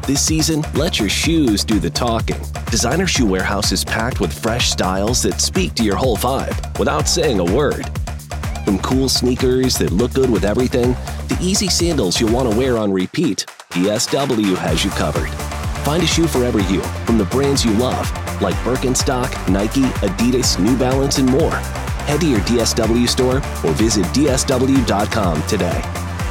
This season, let your shoes do the talking. Designer Shoe Warehouse is packed with fresh styles that speak to your whole vibe without saying a word. From cool sneakers that look good with everything, to easy sandals you'll want to wear on repeat, DSW has you covered. Find a shoe for every you, from the brands you love, like Birkenstock, Nike, Adidas, New Balance, and more. Head to your DSW store or visit DSW.com today.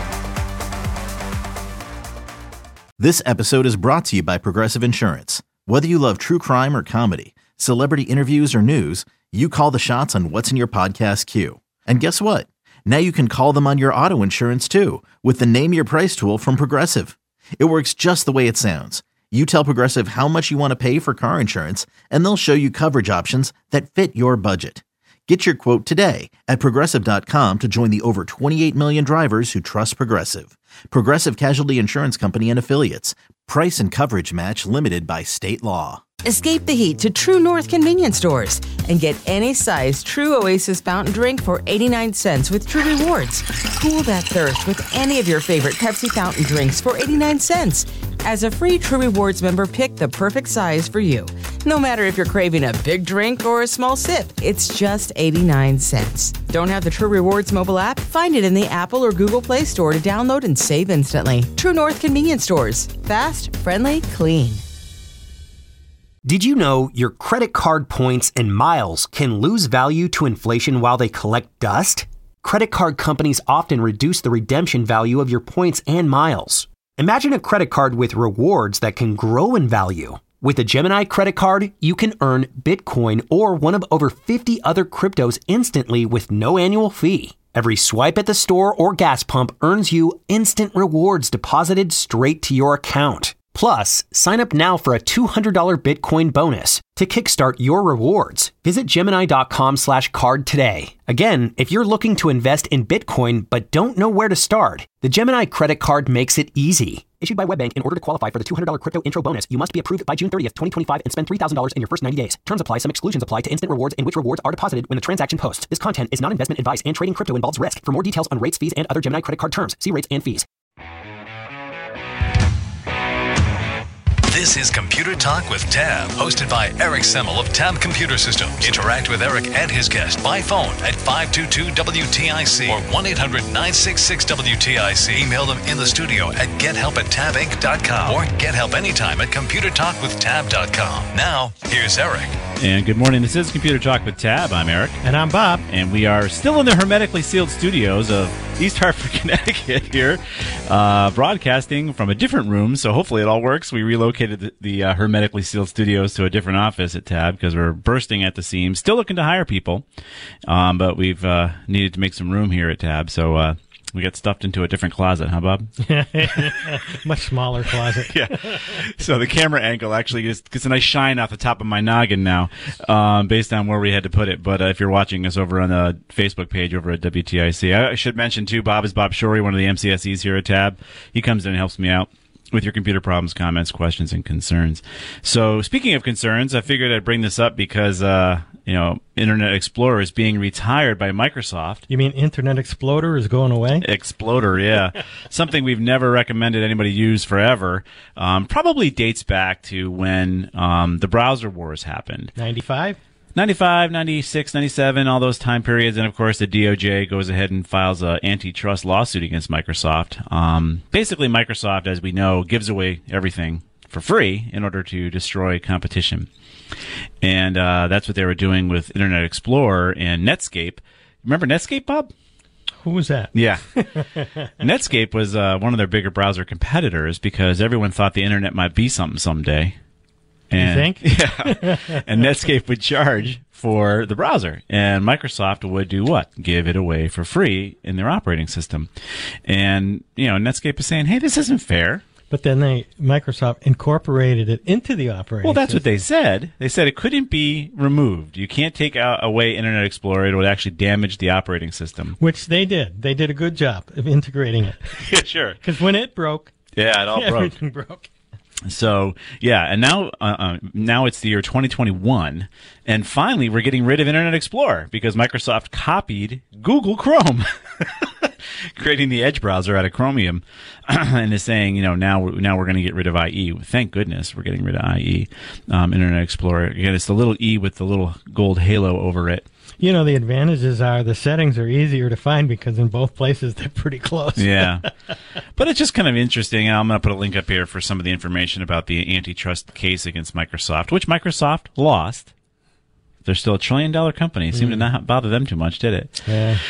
This episode is brought to you by Progressive Insurance. Whether you love true crime or comedy, celebrity interviews or news, you call the shots on what's in your podcast queue. And guess what? Now you can call them on your auto insurance too with the Name Your Price tool from Progressive. It works just the way it sounds. You tell Progressive how much you want to pay for car insurance, and they'll show you coverage options that fit your budget. Get your quote today at Progressive.com to join the over 28 million drivers who trust Progressive. Progressive Casualty Insurance Company and Affiliates. Price and coverage match limited by state law. Escape the heat to True North convenience stores and get any size True Oasis fountain drink for 89 cents with True Rewards. Cool that thirst with any of your favorite Pepsi fountain drinks for 89 cents. As a free True Rewards member, pick the perfect size for you. No matter if you're craving a big drink or a small sip, it's just 89 cents. Don't have the True Rewards mobile app? Find it in the Apple or Google Play Store to download and save instantly. True North convenience stores. Fast, friendly, clean. Did you know your credit card points and miles can lose value to inflation while they collect dust? Credit card companies often reduce the redemption value of your points and miles. Imagine a credit card with rewards that can grow in value. With a Gemini credit card, you can earn Bitcoin or one of over 50 other cryptos instantly with no annual fee. Every swipe at the store or gas pump earns you instant rewards deposited straight to your account. Plus, sign up now for a $200 Bitcoin bonus. To kickstart your rewards, visit Gemini.com/card today. Again, if you're looking to invest in Bitcoin but don't know where to start, the Gemini credit card makes it easy. Issued by WebBank, in order to qualify for the $200 crypto intro bonus, you must be approved by June 30th, 2025 and spend $3,000 in your first 90 days. Terms apply. Some exclusions apply to instant rewards in which rewards are deposited when the transaction posts. This content is not investment advice and trading crypto involves risk. For more details on rates, fees, and other Gemini credit card terms, see rates and fees. This is Computer Talk with Tab, hosted by Eric Semmel of Tab Computer Systems. Interact with Eric and his guest by phone at 522-WTIC or 1-800-966-WTIC. Email them in the studio at gethelp@tabinc.com or get help anytime at computertalkwithtab.com. Now, here's Eric. And good morning. This is Computer Talk with Tab. I'm Eric. And I'm Bob. And we are still in the hermetically sealed studios of East Hartford, Connecticut here, broadcasting from a different room. So hopefully it all works. We relocated the hermetically sealed studios to a different office at Tab because we're bursting at the seams. Still looking to hire people, but we've needed to make some room here at Tab. So we got stuffed into a different closet, huh, Bob? Much smaller closet. Yeah. So the camera angle actually gets a nice shine off the top of my noggin now, based on where we had to put it. But if you're watching us over on the Facebook page over at WTIC, I should mention, too, Bob is Bob Shorey, one of the MCSEs here at Tab. He comes in and helps me out with your computer problems, comments, questions, and concerns. So speaking of concerns, I figured I'd bring this up because, Internet Explorer is being retired by Microsoft. You mean Internet Explorer is going away? Exploder, yeah. Something we've never recommended anybody use forever. Probably dates back to when the browser wars happened. 95? 95, 96, 97, all those time periods. And, of course, the DOJ goes ahead and files an antitrust lawsuit against Microsoft. Basically, Microsoft, as we know, gives away everything for free in order to destroy competition. And that's what they were doing with Internet Explorer and Netscape. Remember Netscape, Bob? Who was that? Yeah. Netscape was one of their bigger browser competitors because everyone thought the Internet might be something someday. And, you think? Yeah. And Netscape would charge for the browser. And Microsoft would do what? Give it away for free in their operating system. And, Netscape is saying, hey, this isn't fair. But then Microsoft incorporated it into the operating Well, that's system. what they said. They said it couldn't be removed. You can't take away Internet Explorer. It would actually damage the operating system. Which they did. They did a good job of integrating it. Yeah, sure. Because when it broke, yeah, it all broke. Everything broke. So, yeah, and now it's the year 2021, and finally we're getting rid of Internet Explorer because Microsoft copied Google Chrome. creating the Edge browser out of Chromium, and is saying, now we're going to get rid of IE. Thank goodness we're getting rid of IE, Internet Explorer. Again, it's the little E with the little gold halo over it. The advantages are the settings are easier to find because in both places they're pretty close. Yeah. But it's just kind of interesting. I'm going to put a link up here for some of the information about the antitrust case against Microsoft, which Microsoft lost. They're still $1 trillion company. It seemed to not bother them too much, did it? Yeah.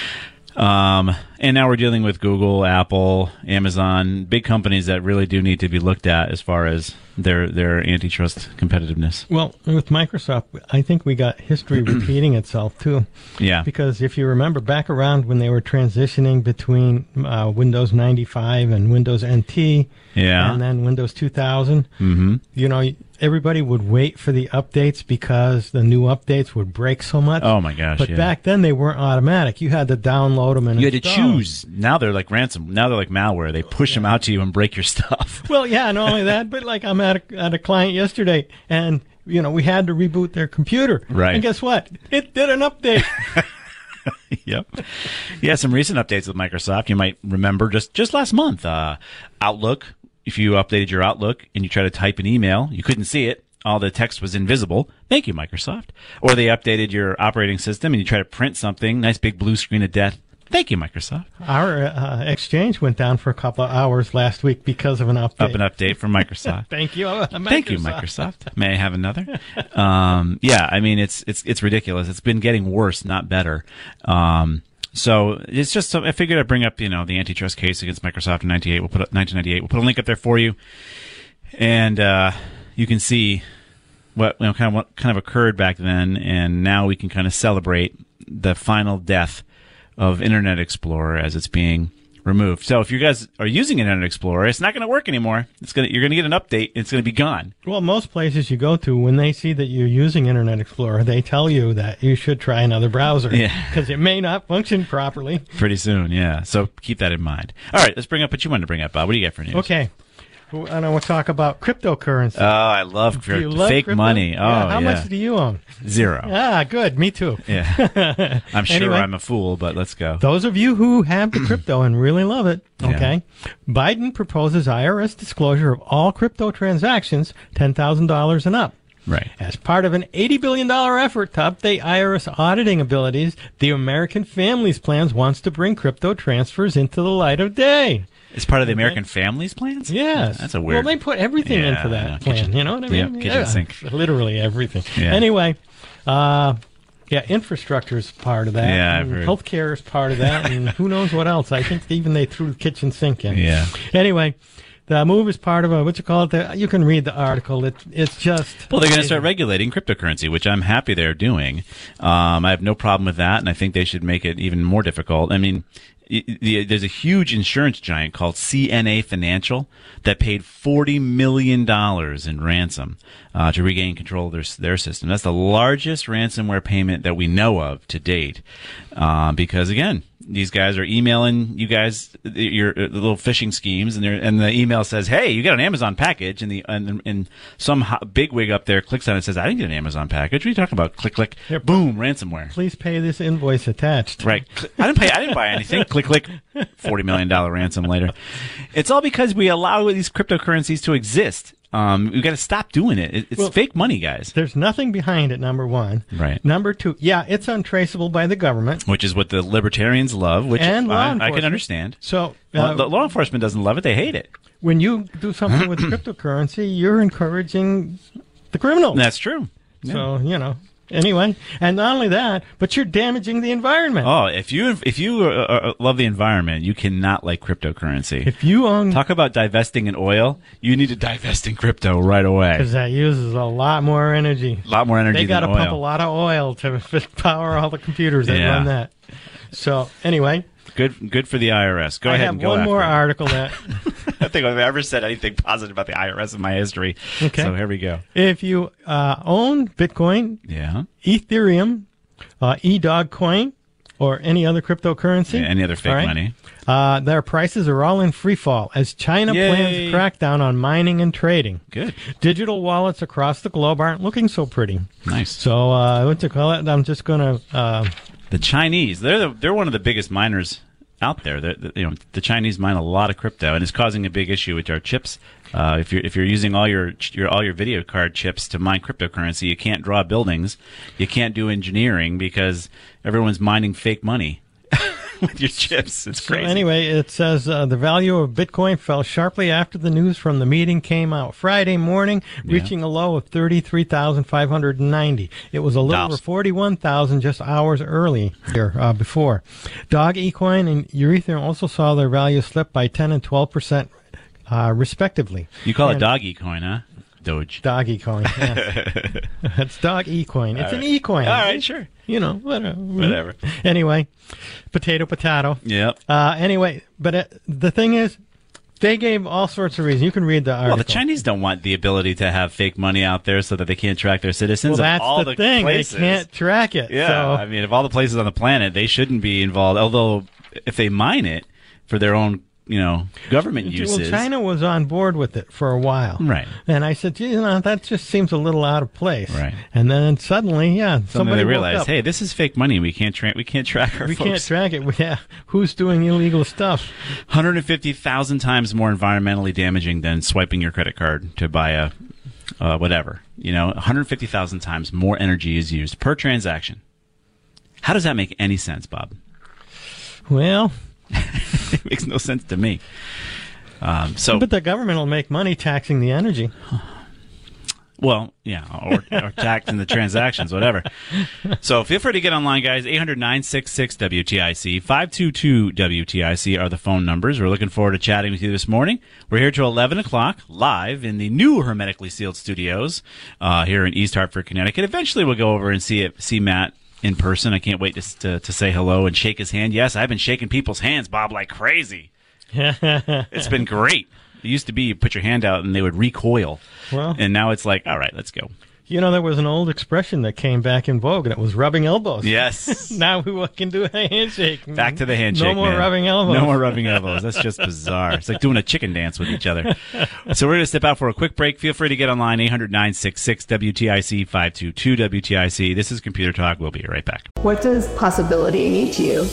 And now we're dealing with Google, Apple, Amazon, big companies that really do need to be looked at as far as their antitrust competitiveness. Well, with Microsoft, I think we got history repeating itself, too. Yeah. Because if you remember back around when they were transitioning between Windows 95 and Windows NT, and then Windows 2000, everybody would wait for the updates because the new updates would break so much. Oh, my gosh, But back then, they weren't automatic. You had to download them and you had to install choose. Now they're like ransom. Now they're like malware. They push them out to you and break your stuff. Well, yeah, not only that, but like I'm at a client yesterday, and we had to reboot their computer. Right. And guess what? It did an update. Yep. Yeah, some recent updates with Microsoft. You might remember just last month, Outlook. If you updated your Outlook and you try to type an email, you couldn't see it. All the text was invisible. Thank you, Microsoft. Or they updated your operating system and you try to print something, nice big blue screen of death. Thank you, Microsoft. Our exchange went down for a couple of hours last week because of an update. An update from Microsoft. Thank you, Microsoft. Thank you, Microsoft. May I have another? Yeah, I mean it's ridiculous. It's been getting worse, not better. So it's just I figured I'd bring up the antitrust case against Microsoft in 1998. We'll put a link up there for you, and you can see what kind of occurred back then, and now we can kind of celebrate the final death of Internet Explorer as it's being removed. So if you guys are using Internet Explorer, it's not going to work anymore. You're going to get an update. It's going to be gone. Well, most places you go to, when they see that you're using Internet Explorer, they tell you that you should try another browser. Yeah. Because it may not function properly. Pretty soon, yeah. So keep that in mind. All right, let's bring up what you wanted to bring up, Bob. What do you got for news? Okay. I want to talk about cryptocurrency. Oh, I love fake crypto? money. Oh, yeah. How much do you own? 0. Ah, good. Me too. Yeah. I'm sure Anyway, I'm a fool, but let's go. Those of you who have the crypto and really love it, okay, Biden proposes IRS disclosure of all crypto transactions, $10,000 and up. Right. As part of an $80 billion effort to update IRS auditing abilities, the American Families Plans wants to bring crypto transfers into the light of day. It's part of the American Families Plans? Yes. That's a weird... Well, they put everything into that plan. Kitchen, you know what I mean? Yeah, kitchen sink. Literally everything. Yeah. Anyway, infrastructure is part of that. Yeah, I've heard. Healthcare is part of that, and who knows what else. I think even they threw the kitchen sink in. Yeah. Anyway, the move is part of you can read the article. It's just... Well, they're going to start regulating cryptocurrency, which I'm happy they're doing. I have no problem with that, and I think they should make it even more difficult. I mean... There's a huge insurance giant called CNA Financial that paid $40 million in ransom to regain control of their system. That's the largest ransomware payment that we know of to date. Because, again, these guys are emailing you guys your little phishing schemes, and the email says, "Hey, you got an Amazon package," and some bigwig up there clicks on it and says, "I didn't get an Amazon package. What are you talking about?" Click, click, boom, ransomware. Please pay this invoice attached. Right. I didn't buy anything. Click, click. $40 million ransom later. It's all because we allow these cryptocurrencies to exist. We've got to stop doing it. It's fake money, guys. There's nothing behind it, number one. Right. Number two, it's untraceable by the government. Which is what the libertarians love, which I can understand. So the law enforcement doesn't love it. They hate it. When you do something with cryptocurrency, you're encouraging the criminals. That's true. Yeah. So, anyway, and not only that, but you're damaging the environment. Oh, if you love the environment, you cannot like cryptocurrency. If you own... Talk about divesting in oil, you need to divest in crypto right away. Because that uses a lot more energy. A lot more energy than oil. They got to pump a lot of oil to power all the computers that run that. So, anyway... Good for the IRS. Go ahead and go after it. I have one more article that... I don't think I've ever said anything positive about the IRS in my history. Okay. So here we go. If you own Bitcoin, Ethereum, eDogCoin, or any other cryptocurrency... any other fake money. Their prices are all in free fall as China plans to crack down on mining and trading. Good. Digital wallets across the globe aren't looking so pretty. Nice. So, what's it called? I'm just going to... The Chinese, they're one of the biggest miners out there. The Chinese mine a lot of crypto, and it's causing a big issue with our chips. If you're using all your video card chips to mine cryptocurrency, you can't draw buildings, you can't do engineering because everyone's mining fake money with your chips. It's crazy. So anyway, it says the value of Bitcoin fell sharply after the news from the meeting came out Friday morning, reaching a low of 33,590. It was a little over 41,000 just hours earlier before. Dogecoin and Ethereum also saw their value slip by 10 and 12%, respectively. You call it Dogecoin, huh? Doge. Dogecoin, yeah. It's Dogecoin. It's an e-coin. All right, sure. Whatever. Anyway, potato. Yep. Anyway, but the thing is, they gave all sorts of reasons. You can read the article. Well, the Chinese don't want the ability to have fake money out there so that they can't track their citizens. Well, that's all the thing. Places. They can't track it. Yeah, so. I mean, of all the places on the planet, they shouldn't be involved. Although, if they mine it for their own, government uses. Well, China was on board with it for a while. Right. And I said, that just seems a little out of place. Right. And then suddenly, somebody they realized, hey, this is fake money. We can't track our folks. We can't track it. Who's doing illegal stuff? 150,000 times more environmentally damaging than swiping your credit card to buy a whatever. 150,000 times more energy is used per transaction. How does that make any sense, Bob? Well... It makes no sense to me. But the government will make money taxing the energy. Well, yeah, or taxing the transactions, whatever. So feel free to get online, guys. 800-966-WTIC, 522-WTIC are the phone numbers. We're looking forward to chatting with you this morning. We're here till 11 o'clock, live in the new hermetically sealed studios here in East Hartford, Connecticut. Eventually we'll go over and see Matt in person. I can't wait to say hello and shake his hand. Yes, I've been shaking people's hands, Bob, like crazy. It's been great. It used to be you put your hand out and they would recoil. Well, and now it's like, all right, let's go. There was an old expression that came back in vogue, and it was rubbing elbows. Yes. Now we can do a handshake. Back to the handshake, No more rubbing elbows. No more rubbing elbows. That's just bizarre. It's like doing a chicken dance with each other. So we're going to step out for a quick break. Feel free to get online, 800-966-WTIC, 522-WTIC. This is Computer Talk. We'll be right back. What does possibility mean to you?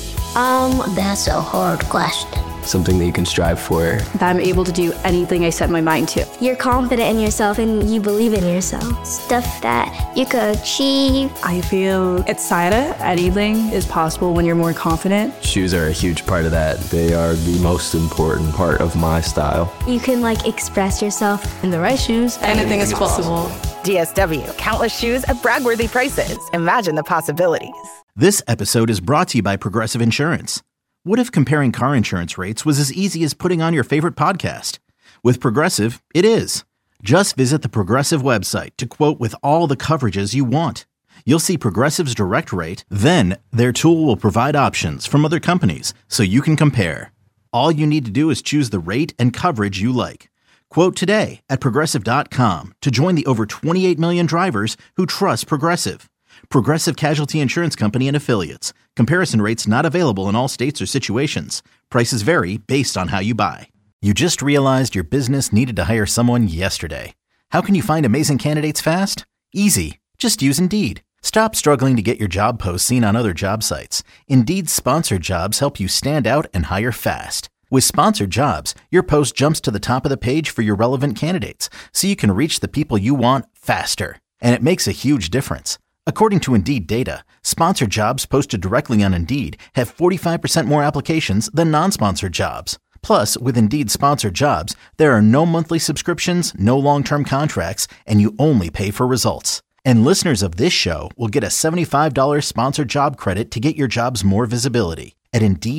That's a hard question. Something that you can strive for. That I'm able to do anything I set my mind to. You're confident in yourself and you believe in yourself. Stuff that you could achieve. I feel excited. Anything is possible when you're more confident. Shoes are a huge part of that. They are the most important part of my style. You can express yourself. In the right shoes, anything is possible. DSW, countless shoes at brag-worthy prices. Imagine the possibilities. This episode is brought to you by Progressive Insurance. What if comparing car insurance rates was as easy as putting on your favorite podcast? With Progressive, it is. Just visit the Progressive website to quote with all the coverages you want. You'll see Progressive's direct rate, then their tool will provide options from other companies so you can compare. All you need to do is choose the rate and coverage you like. Quote today at Progressive.com to join the over 28 million drivers who trust Progressive. Progressive Casualty Insurance Company and Affiliates. Comparison rates not available in all states or situations. Prices vary based on how you buy. You just realized your business needed to hire someone yesterday. How can you find amazing candidates fast? Easy. Just use Indeed. Stop struggling to get your job posts seen on other job sites. Indeed's sponsored jobs help you stand out and hire fast. With sponsored jobs, your post jumps to the top of the page for your relevant candidates, so you can reach the people you want faster. And it makes a huge difference. According to Indeed data, sponsored jobs posted directly on Indeed have 45% more applications than non-sponsored jobs. Plus, with Indeed sponsored jobs, there are no monthly subscriptions, no long-term contracts, and you only pay for results. And listeners of this show will get a $75 sponsored job credit to get your jobs more visibility at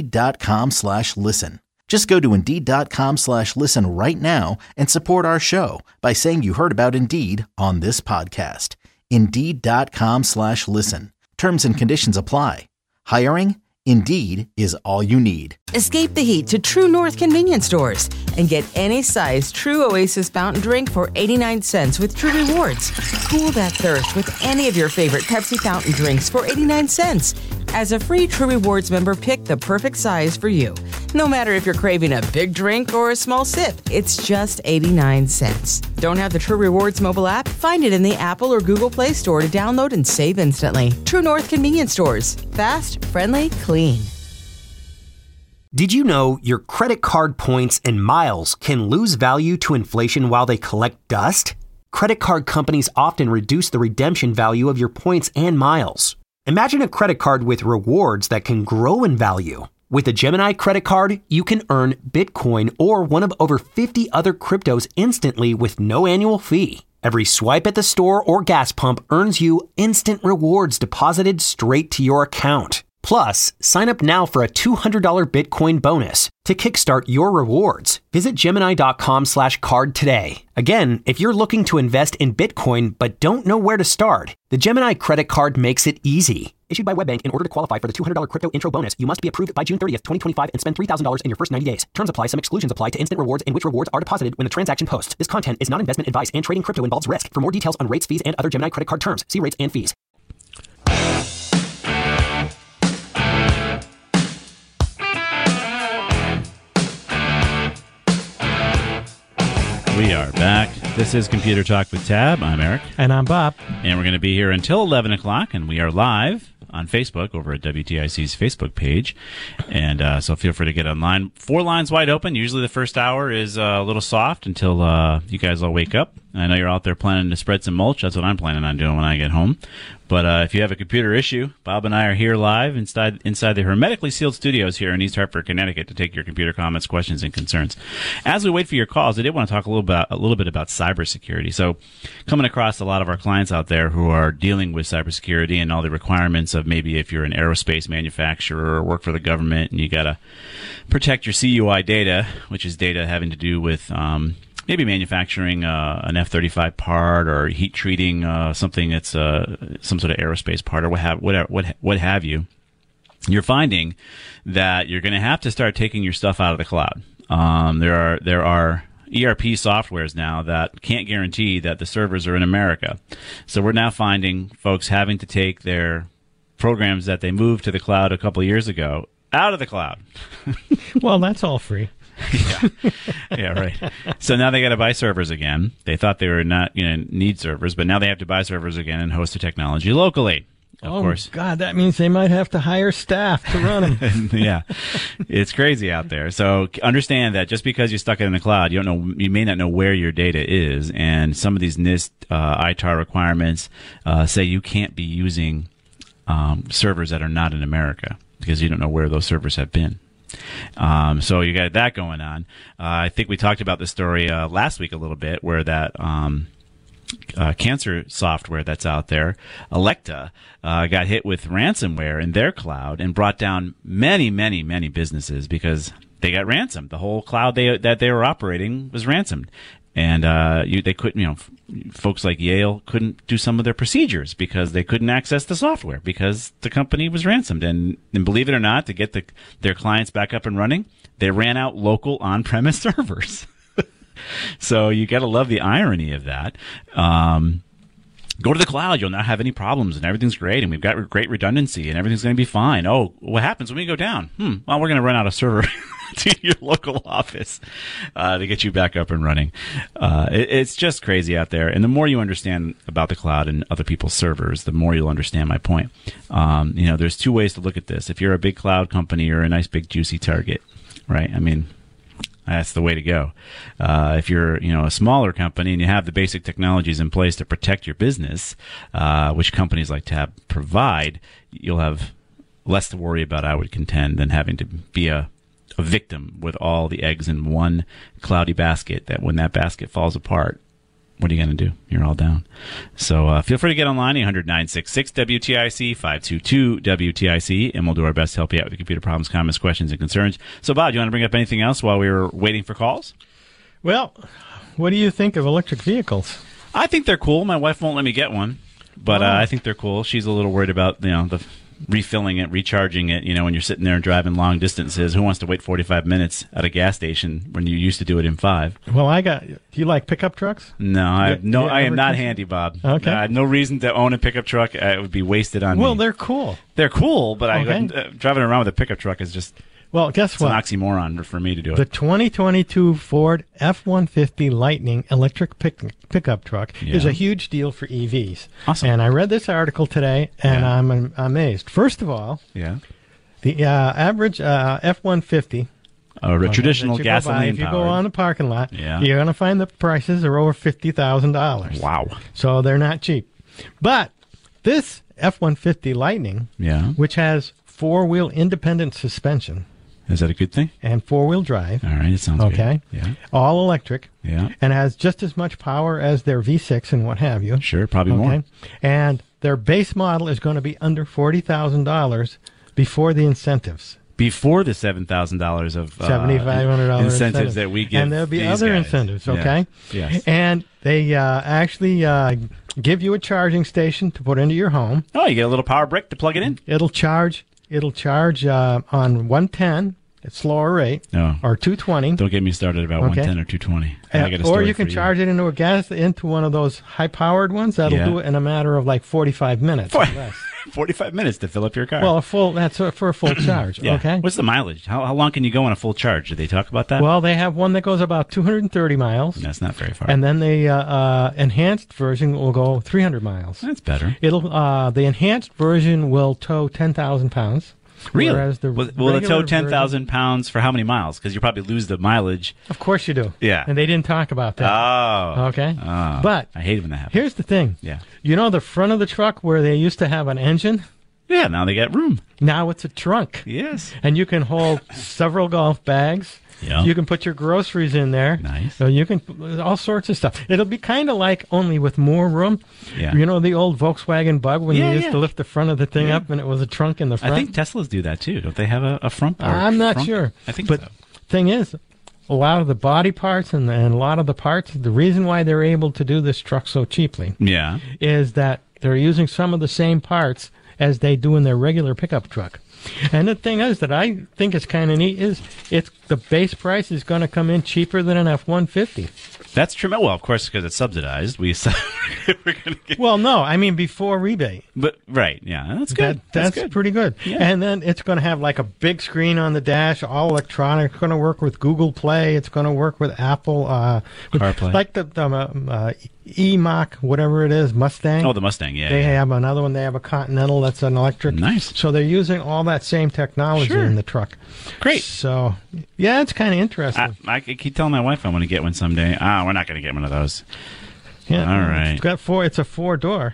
Indeed.com/listen. Just go to Indeed.com/listen right now and support our show by saying you heard about Indeed on this podcast. Indeed.com/listen. Terms and conditions apply. Hiring? Indeed is all you need. Escape the heat to True North convenience stores and get any size True Oasis fountain drink for 89 cents with True Rewards. Cool that thirst with any of your favorite Pepsi fountain drinks for 89 cents. As a free True Rewards member, pick the perfect size for you. No matter if you're craving a big drink or a small sip, it's just 89 cents. Don't have the True Rewards mobile app? Find it in the Apple or Google Play Store to download and save instantly. True North convenience stores. Fast, friendly, clean. Did you know your credit card points and miles can lose value to inflation while they collect dust? Credit card companies often reduce the redemption value of your points and miles. Imagine a credit card with rewards that can grow in value. With a Gemini credit card, you can earn Bitcoin or one of over 50 other cryptos instantly with no annual fee. Every swipe at the store or gas pump earns you instant rewards deposited straight to your account. Plus, sign up now for a $200 Bitcoin bonus to kickstart your rewards. Visit Gemini.com/card today. Again, if you're looking to invest in Bitcoin but don't know where to start, the Gemini credit card makes it easy. Issued by WebBank, in order to qualify for the $200 crypto intro bonus, you must be approved by June 30th, 2025 and spend $3,000 in your first 90 days. Terms apply. Some exclusions apply to instant rewards and which rewards are deposited when the transaction posts. This content is not investment advice and trading crypto involves risk. For more details on rates, fees, and other Gemini credit card terms, see rates and fees. We are back. This is Computer Talk with Tab. I'm Eric. And I'm Bob. And we're going to be here until 11 o'clock, and we are live on Facebook over at WTIC's Facebook page. And so feel free to get online. 4 lines wide open. Usually the first hour is a little soft until you guys all wake up. I know you're out there planning to spread some mulch. That's what I'm planning on doing when I get home. But if you have a computer issue, Bob and I are here live inside the hermetically sealed studios here in East Hartford, Connecticut, to take your computer comments, questions, and concerns. As we wait for your calls, I did want to talk a little bit about cybersecurity. So, coming across a lot of our clients out there who are dealing with cybersecurity and all the requirements of maybe if you're an aerospace manufacturer or work for the government and you got to protect your CUI data, which is data having to do with maybe manufacturing an F-35 part or heat treating something that's some sort of aerospace part or what have you. You're finding that you're going to have to start taking your stuff out of the cloud. There are ERP softwares now that can't guarantee that the servers are in America. So we're now finding folks having to take their programs that they moved to the cloud a couple of years ago out of the cloud. Well, that's all free. Yeah, right. So now they got to buy servers again. They thought they were not going to need servers, but now they have to buy servers again and host the technology locally. Of course. God, that means they might have to hire staff to run them. Yeah, it's crazy out there. So understand that just because you stuck it in the cloud, you may not know where your data is, and some of these NIST ITAR requirements say you can't be using servers that are not in America because you don't know where those servers have been. So you got that going on. I think we talked about the story last week a little bit where that cancer software that's out there, Elekta, got hit with ransomware in their cloud and brought down many, many, many businesses because they got ransomed. The whole cloud that they were operating was ransomed. And they couldn't, folks like Yale couldn't do some of their procedures because they couldn't access the software because the company was ransomed. And believe it or not, to get their clients back up and running, they ran out local on-premise servers. So you got to love the irony of that. Go to the cloud. You'll not have any problems, and everything's great, and we've got great redundancy, and everything's going to be fine. Oh, what happens when we go down? Well, we're going to run out of server to your local office to get you back up and running. It's just crazy out there, and the more you understand about the cloud and other people's servers, the more you'll understand my point. There's 2 ways to look at this. If you're a big cloud company, you're a nice, big, juicy target, right? I mean, that's the way to go. If you're, a smaller company and you have the basic technologies in place to protect your business, which companies like Tab provide, you'll have less to worry about, I would contend, than having to be a victim with all the eggs in one cloudy basket that when that basket falls apart, what are you going to do? You're all down. So feel free to get online, 800-966-WTIC, 522-WTIC, and we'll do our best to help you out with your computer problems, comments, questions, and concerns. So, Bob, do you want to bring up anything else while we were waiting for calls? Well, what do you think of electric vehicles? I think they're cool. My wife won't let me get one, but I think they're cool. She's a little worried about, the refilling it, recharging it, when you're sitting there and driving long distances. Who wants to wait 45 minutes at a gas station when you used to do it in 5? Well, do you like pickup trucks? No, I am not handy, Bob. Okay. I have no reason to own a pickup truck. It would be wasted on me. Well, they're cool. They're cool, but driving around with a pickup truck is just... Well, guess what? It's an oxymoron for me to do it. The 2022 Ford F-150 Lightning electric pickup truck is a huge deal for EVs. Awesome. And I read this article today, and I'm amazed. First of all, the The average F-150. A traditional gasoline If you go on the parking lot, Yeah. you're going to find the prices are over $50,000. Wow. So they're not cheap. But this F-150 Lightning, Yeah. which has four-wheel independent suspension. Is that a good thing? And four-wheel drive. All right, it sounds okay. good. Yeah. All electric. Yeah. And has just as much power as their V6 and what have you. Sure, probably more. And their base model is going to be under $40,000 before the incentives. Before the $7,000 of $7,500 incentives that we give. And there'll be other guys. incentives, okay? Yeah. Yes. And they actually give you a charging station to put into your home. Oh, you get a little power brick to plug it in? It'll charge on 110 at slower rate, or 220. Don't get me started about 110 or 220. I got a Or story you can for charge it into one of those high-powered ones. That'll do it in a matter of like 45 minutes or less. 45 minutes to fill up your car. Well, that's for a full charge. Yeah. Okay. What's the mileage? How long can you go on a full charge? Did they talk about that? Well, they have one that goes about 230 miles. That's not very far. And then the enhanced version will go 300 miles. That's better. The enhanced version will tow 10,000 pounds. Really? Whereas the will it tow regular 10,000 pounds for how many miles? Because you probably lose the mileage. Of course you do. Yeah. And they didn't talk about that. Oh. Okay. Oh. But I hate when that happens. Here's the thing. Yeah. You know the front of the truck where they used to have an engine? Yeah, now they got room. Now it's a trunk. Yes. And you can hold several golf bags. Yeah. You can put your groceries in there. Nice. So you can all sorts of stuff. It'll be kind of like, only with more room. Yeah. You know the old Volkswagen Bug when you used to lift the front of the thing Yeah. up and it was a trunk in the front? I think Teslas do that too. Don't they have a front part? I'm not sure. I think but so. Thing is, a lot of the body parts and a lot of the parts, the reason why they're able to do this truck so cheaply Yeah. is that they're using some of the same parts as they do in their regular pickup truck. And the thing is that I think is kind of neat is the base price is going to come in cheaper than an F-150. That's true. Well, of course, because it's subsidized. We're going to get... Well, no, I mean before rebate. But right, yeah, that's good. That's good. pretty good. Yeah. And then it's going to have like a big screen on the dash, all electronic. It's going to work with Google Play. It's going to work with Apple CarPlay, like the E-Mach, whatever it is, Mustang. Oh, the Mustang, yeah. They have another one. They have a Continental that's an electric. Nice. So they're using all that same technology Sure. in the truck. Great. So, yeah, it's kind of interesting. I keep telling my wife I want to get one someday. We're not going to get one of those. Yeah. All right. It's got it's a four-door.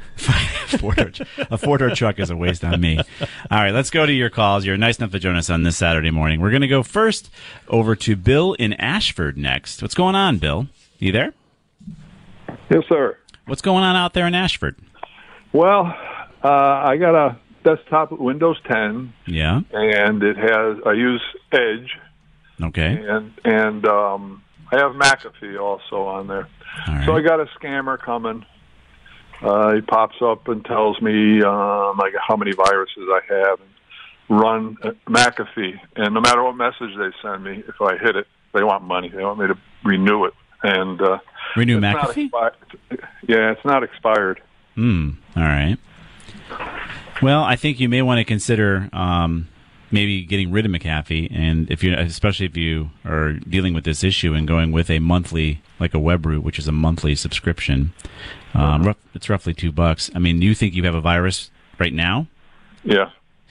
A four-door truck is a waste on me. All right, let's go to your calls. You're nice enough to join us on this Saturday morning. We're going to go first over to Bill in Ashford next. What's going on, Bill? You there? Yes, sir. What's going on out there in Ashford? Well, I got a desktop Windows 10. Yeah. And I use Edge. Okay. And I have McAfee also on there. All right. So I got a scammer coming. He pops up and tells me like how many viruses I have. And run McAfee, and no matter what message they send me, if I hit it, they want money. They want me to renew it. And renew McAfee? Yeah, it's not expired. All right. Well, I think you may want to consider maybe getting rid of McAfee, and especially if you are dealing with this issue and going with a monthly, like a Webroot, which is a monthly subscription. It's roughly $2. I mean, do you think you have a virus right now? Yeah.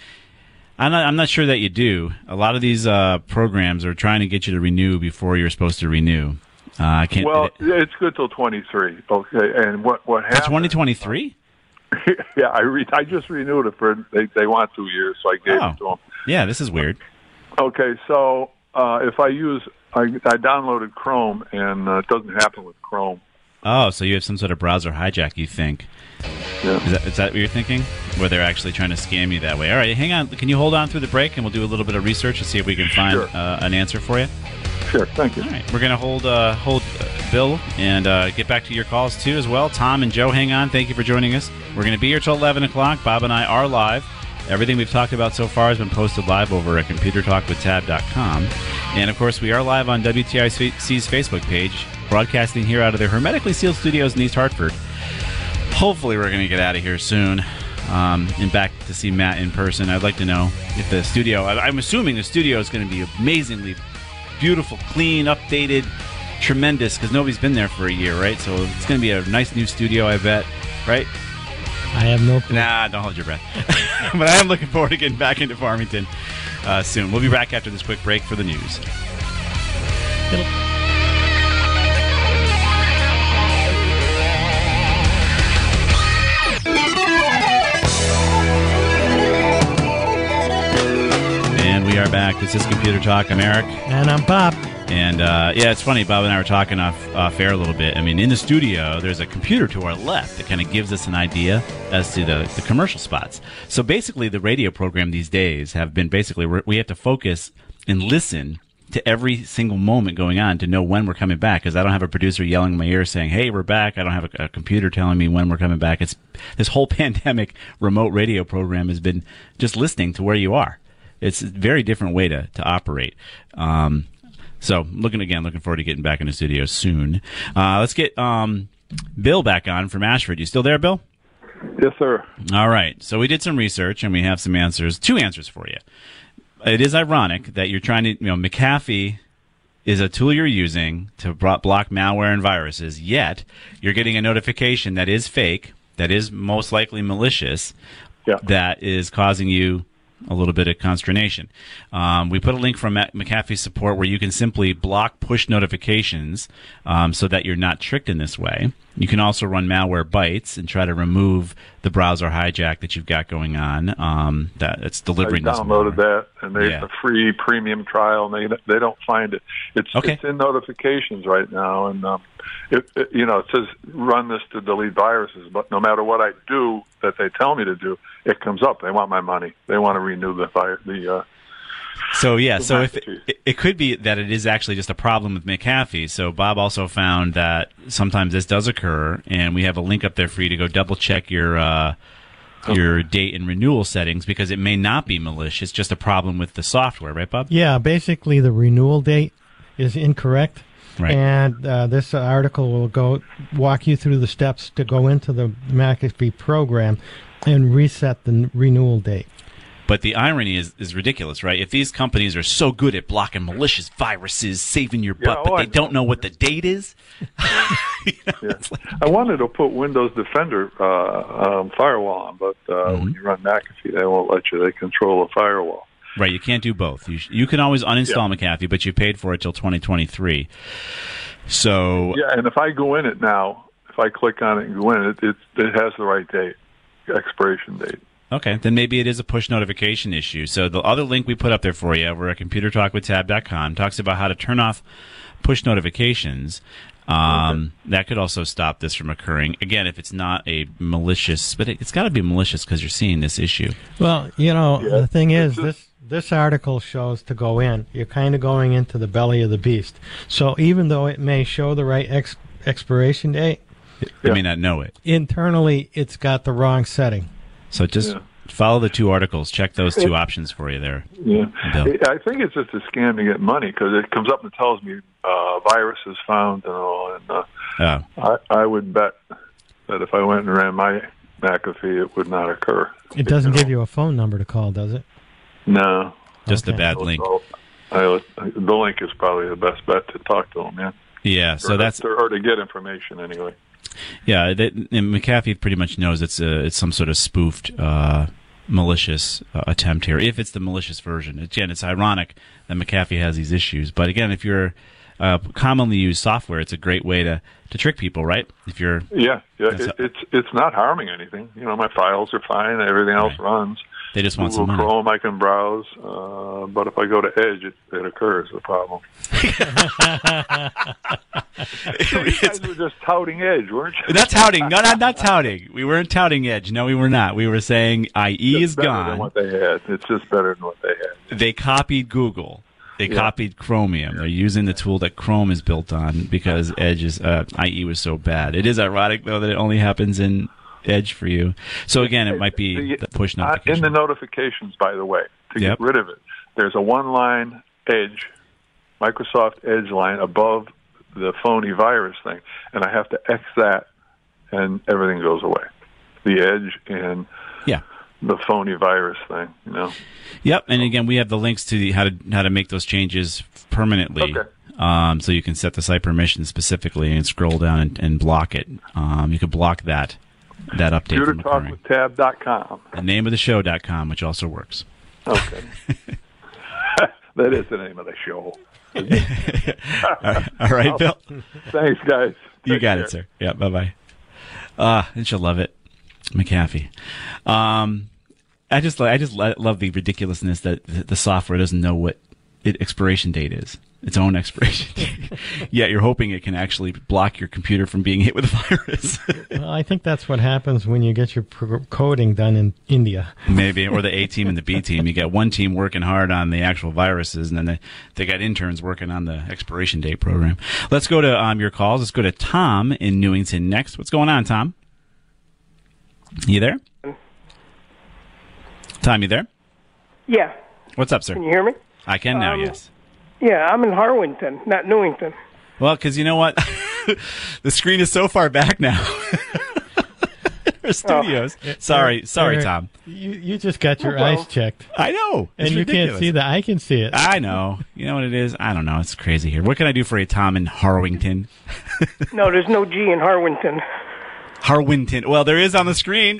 I'm not sure that you do. A lot of these programs are trying to get you to renew before you're supposed to renew. I can't. Well, it's good till 23. Okay, and what happened? 2023? Yeah, I just renewed it for. They want 2 years, so I gave it to them. Yeah, this is weird. Okay, so if I downloaded Chrome, and it doesn't happen with Chrome. Oh, so you have some sort of browser hijack, you think? Yeah. Is that what you're thinking? Where they're actually trying to scam you that way? All right, hang on. Can you hold on through the break, and we'll do a little bit of research to see if we can find an answer for you? Sure, thank you. All right, we're going to hold Bill and get back to your calls, too, as well. Tom and Joe, hang on. Thank you for joining us. We're going to be here till 11 o'clock. Bob and I are live. Everything we've talked about so far has been posted live over at ComputerTalkWithTab.com. And, of course, we are live on WTIC's Facebook page, broadcasting here out of their hermetically sealed studios in East Hartford. Hopefully we're going to get out of here soon and back to see Matt in person. I'd like to know if the studio, I'm assuming the studio is going to be amazingly beautiful, clean, updated, tremendous, because nobody's been there for a year, right? So it's going to be a nice new studio, I bet, right? I have no clue. Nah, don't hold your breath. But I am looking forward to getting back into Farmington soon. We'll be back after this quick break for the news. And we are back. This is Computer Talk. I'm Eric. And I'm Bob. And, yeah, it's funny. Bob and I were talking off air a little bit. I mean, in the studio, there's a computer to our left that kind of gives us an idea as to the commercial spots. So basically, the radio program these days have been basically, we have to focus and listen to every single moment going on to know when we're coming back, because I don't have a producer yelling in my ear saying, hey, we're back. I don't have a computer telling me when we're coming back. It's this whole pandemic remote radio program has been just listening to where you are. It's a very different way to operate. So looking forward to getting back in the studio soon. Let's get Bill back on from Ashford. You still there, Bill? Yes, sir. All right. So we did some research, and we have some answers, 2 answers for you. It is ironic that you're trying to, McAfee is a tool you're using to block malware and viruses, yet you're getting a notification that is fake, that is most likely malicious, that is causing you a little bit of consternation. We put a link from McAfee support where you can simply block push notifications so that you're not tricked in this way. You can also run Malwarebytes and try to remove the browser hijack that you've got going on. That's delivering. I downloaded that, and they a free premium trial, and they don't find it. It's in notifications right now, and it says run this to delete viruses. But no matter what I do that they tell me to do, it comes up. They want my money. They want to renew the So if it could be that it is actually just a problem with McAfee. So Bob also found that sometimes this does occur, and we have a link up there for you to go double check your date and renewal settings, because it may not be malicious, just a problem with the software, right, Bob? Yeah, basically the renewal date is incorrect. Right. And this article will walk you through the steps to go into the McAfee program and reset the renewal date. But the irony is ridiculous, right? If these companies are so good at blocking malicious viruses, saving your butt, but they don't know what the date is. I wanted to put Windows Defender firewall on, but when you run McAfee, they won't let you. They control the firewall. Right, you can't do both. You can always uninstall McAfee, but you paid for it till 2023. So and if I go in it now, if I click on it and go in it, it has the right date, expiration date. Okay, then maybe it is a push notification issue. So the other link we put up there for you over at ComputerTalkWithTab.com talks about how to turn off push notifications. That could also stop this from occurring. Again, if it's not a malicious, but it's got to be malicious because you're seeing this issue. Well, the thing is, this article shows to go in. You're kind of going into the belly of the beast. So even though it may show the right expiration date, you may not know it. Internally, it's got the wrong setting. So just follow the 2 articles. Check those 2 options for you there. Yeah, I think it's just a scam to get money, because it comes up and tells me viruses found and all. And I would bet that if I went and ran my McAfee, it would not occur. It doesn't give you a phone number to call, does it? No. Just a bad link. The link is probably the best bet to talk to them, Yeah, so or to get information anyway. Yeah, and McAfee pretty much knows it's some sort of spoofed, malicious attempt here. If it's the malicious version, again, it's ironic that McAfee has these issues. But again, if you're commonly used software, it's a great way to trick people, right? If you're it's not harming anything. My files are fine. Everything else runs. They just want some money. Chrome, I can browse, but if I go to Edge, it occurs, the problem. You guys were just touting Edge, weren't you? Not touting. No, not touting. We weren't touting Edge. No, we were not. We were saying IE is gone. Than what they had. It's just better than what they had. They copied Google. They copied Chromium. They're using the tool that Chrome is built on because Edge's IE was so bad. It is ironic, though, that it only happens in Edge for you. So again, it might be the push notification. In the notifications, by the way, to get rid of it, there's a one-line Edge, Microsoft Edge line above the phony virus thing, and I have to X that, and everything goes away. The Edge and the phony virus thing, Yep, and again, we have the links to how to make those changes permanently. Okay. So you can set the site permission specifically and scroll down and block it. You could block that that update from occurring. ComputerTalkWithTab.com. The name of the show.com, which also works. Okay. That is the name of the show. All right, Bill. Thanks, guys. You got it, sir. Yeah, bye-bye. And she'll love it. McAfee. I just love the ridiculousness that the software doesn't know what expiration date is. Its own expiration date. Yet you're hoping it can actually block your computer from being hit with a virus. Well, I think that's what happens when you get your coding done in India. Maybe, or the A team and the B team. You got one team working hard on the actual viruses, and then they got interns working on the expiration date program. Let's go to your calls. Let's go to Tom in Newington next. What's going on, Tom? You there? Tom, you there? Yeah. What's up, sir? Can you hear me? I can now, yes. Yeah, I'm in Harwinton, not Newington. Well, because you know what? The screen is so far back now. Our studios. Sorry, Tom. You just got your eyes checked. I know. And you can't see that. I can see it. I know. You know what it is? I don't know. It's crazy here. What can I do for you, Tom, in Harwinton? No, there's no G in Harwinton. Harwinton. Well, there is on the screen.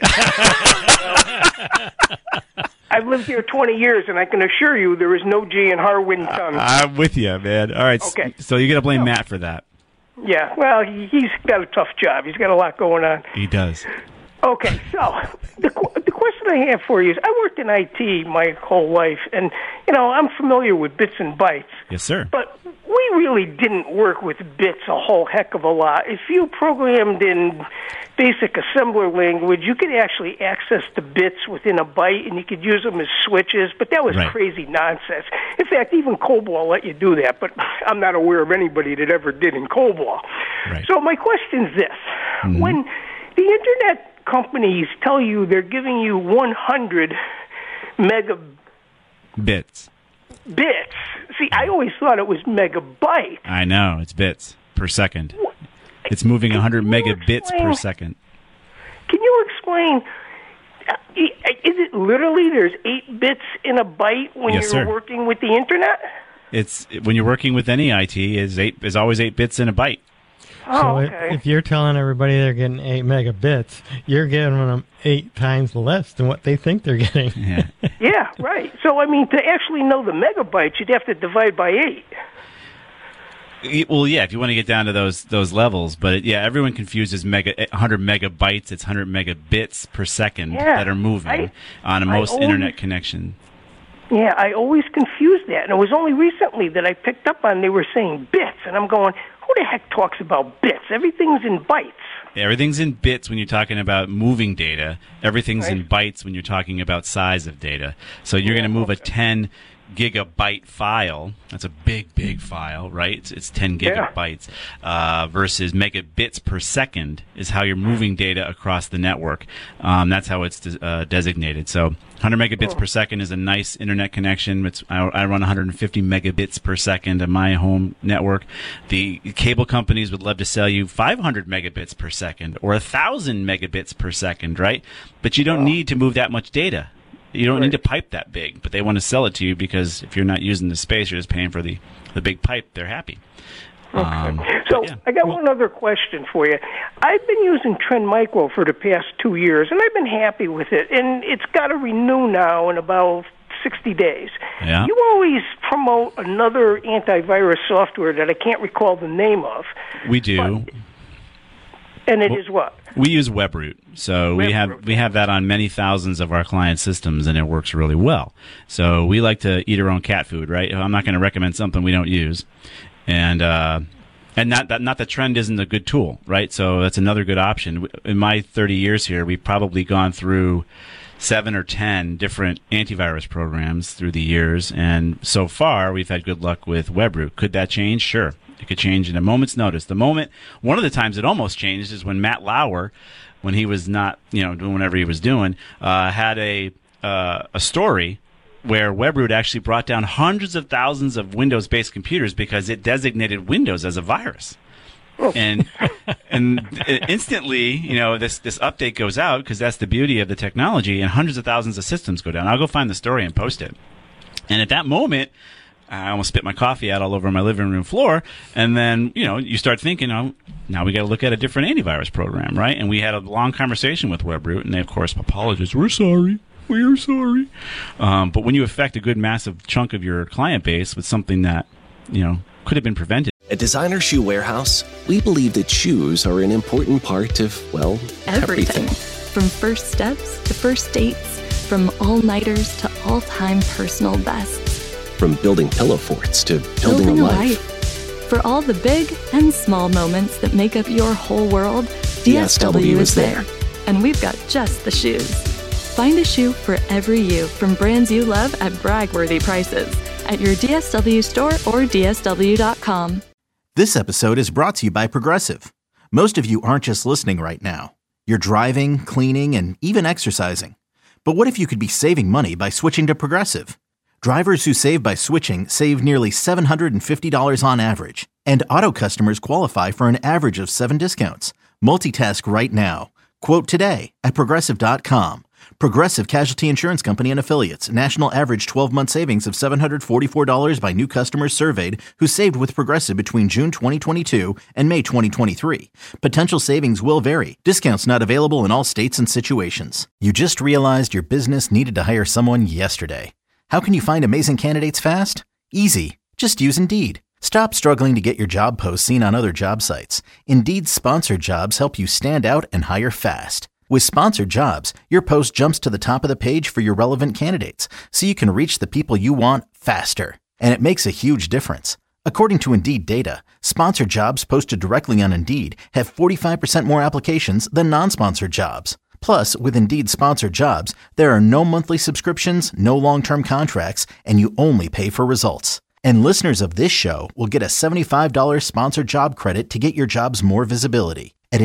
I've lived here 20 years, and I can assure you there is no G in Harwinton. I'm with you, man. All right. Okay. So you got to blame Matt for that. Yeah. Well, he's got a tough job. He's got a lot going on. He does. Okay. So the question I have for you is, I worked in IT my whole life, and, I'm familiar with bits and bytes. Yes, sir. But we really didn't work with bits a whole heck of a lot. If you programmed in basic assembler language, you could actually access the bits within a byte, and you could use them as switches, but that was crazy nonsense. In fact, even COBOL let you do that, but I'm not aware of anybody that ever did in COBOL. Right. So my question is this. Mm-hmm. When the Internet companies tell you they're giving you 100 bits. See, I always thought it was megabytes. I know. It's bits per second. It's moving 100 megabits per second. Can you explain? Is it literally there's 8 bits in a byte when you're working with the Internet? It's when you're working with any IT is always 8 bits in a byte. Oh, okay. If you're telling everybody they're getting 8 megabits, you're giving them 8 times less than what they think they're getting. Yeah. Yeah, right. So, to actually know the megabytes, you'd have to divide by 8. Well, yeah, if you want to get down to those levels. But, everyone confuses 100 megabytes. It's 100 megabits per second that are moving on most Internet connection. Yeah, I always confused that. And it was only recently that I picked up on they were saying bits. And I'm going, who the heck talks about bits? Everything's in bytes. Yeah, everything's in bits when you're talking about moving data. Everything's in bytes when you're talking about size of data. So you're going to move a 10 gigabyte file. That's a big file, right? It's 10 gigabytes versus megabits per second is how you're moving data across the network. That's how it's designated. So 100 megabits per second is a nice internet connection. I run 150 megabits per second on my home network. The cable companies would love to sell you 500 megabits per second or 1,000 megabits per second, right? But you don't need to move that much data. You don't need to pipe that big, but they want to sell it to you because if you're not using the space, you're just paying for the big pipe. They're happy. Okay. I got one other question for you. I've been using Trend Micro for the past 2 years, and I've been happy with it. And it's got to renew now in about 60 days. Yeah. You always promote another antivirus software that I can't recall the name of. We do. And it is what? We use WebRoot. So we have that on many thousands of our client systems, and it works really well. So we like to eat our own cat food, right? I'm not going to recommend something we don't use. And not that Trend isn't a good tool, right? So that's another good option. In my 30 years here, we've probably gone through 7 or 10 different antivirus programs through the years, and so far we've had good luck with WebRoot. Could that change? Sure. It could change in a moment's notice. One of the times it almost changed is when Matt Lauer, when he was not, doing whatever he was doing, had a story where WebRoot actually brought down hundreds of thousands of Windows-based computers because it designated Windows as a virus. And instantly, this update goes out because that's the beauty of the technology, and hundreds of thousands of systems go down. I'll go find the story and post it. And at that moment, I almost spit my coffee out all over my living room floor. And then, you start thinking, now we got to look at a different antivirus program, right? And we had a long conversation with Webroot, and they, of course, apologized. We're sorry. We are sorry. But when you affect a good massive chunk of your client base with something that, could have been prevented. At Designer Shoe Warehouse, we believe that shoes are an important part of, well, everything. From first steps to first dates, from all-nighters to all-time personal bests. From building pillow forts to building a life. For all the big and small moments that make up your whole world, DSW is there. And we've got just the shoes. Find a shoe for every you from brands you love at brag-worthy prices at your DSW store or DSW.com. This episode is brought to you by Progressive. Most of you aren't just listening right now. You're driving, cleaning, and even exercising. But what if you could be saving money by switching to Progressive? Drivers who save by switching save nearly $750 on average. And auto customers qualify for an average of 7 discounts. Multitask right now. Quote today at Progressive.com. Progressive Casualty Insurance Company and Affiliates. National average 12-month savings of $744 by new customers surveyed who saved with Progressive between June 2022 and May 2023. Potential savings will vary. Discounts not available in all states and situations. You just realized your business needed to hire someone yesterday. How can you find amazing candidates fast? Easy. Just use Indeed. Stop struggling to get your job posts seen on other job sites. Indeed's sponsored jobs help you stand out and hire fast. With sponsored jobs, your post jumps to the top of the page for your relevant candidates, so you can reach the people you want faster. And it makes a huge difference. According to Indeed data, sponsored jobs posted directly on Indeed have 45% more applications than non-sponsored jobs. Plus, with Indeed sponsored jobs, there are no monthly subscriptions, no long-term contracts, and you only pay for results. And listeners of this show will get a $75 sponsored job credit to get your jobs more visibility at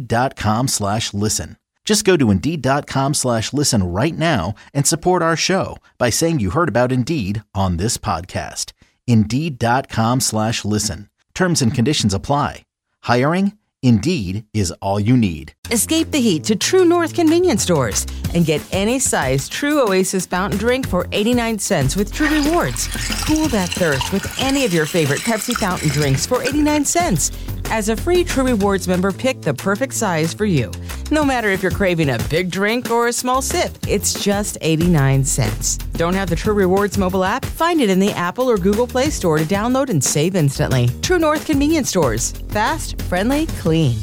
Indeed.com/listen. Just go to Indeed.com/listen right now and support our show by saying you heard about Indeed on this podcast. Indeed.com/listen. Terms and conditions apply. Hiring? Indeed is all you need. Escape the heat to True North convenience stores and get any size True Oasis fountain drink for 89 cents with True Rewards. Cool that thirst with any of your favorite Pepsi fountain drinks for 89 cents. As a free True Rewards member, pick the perfect size for you. No matter if you're craving a big drink or a small sip, it's just 89 cents. Don't have the True Rewards mobile app? Find it in the Apple or Google Play Store to download and save instantly. True North convenience stores. Fast, friendly, clean.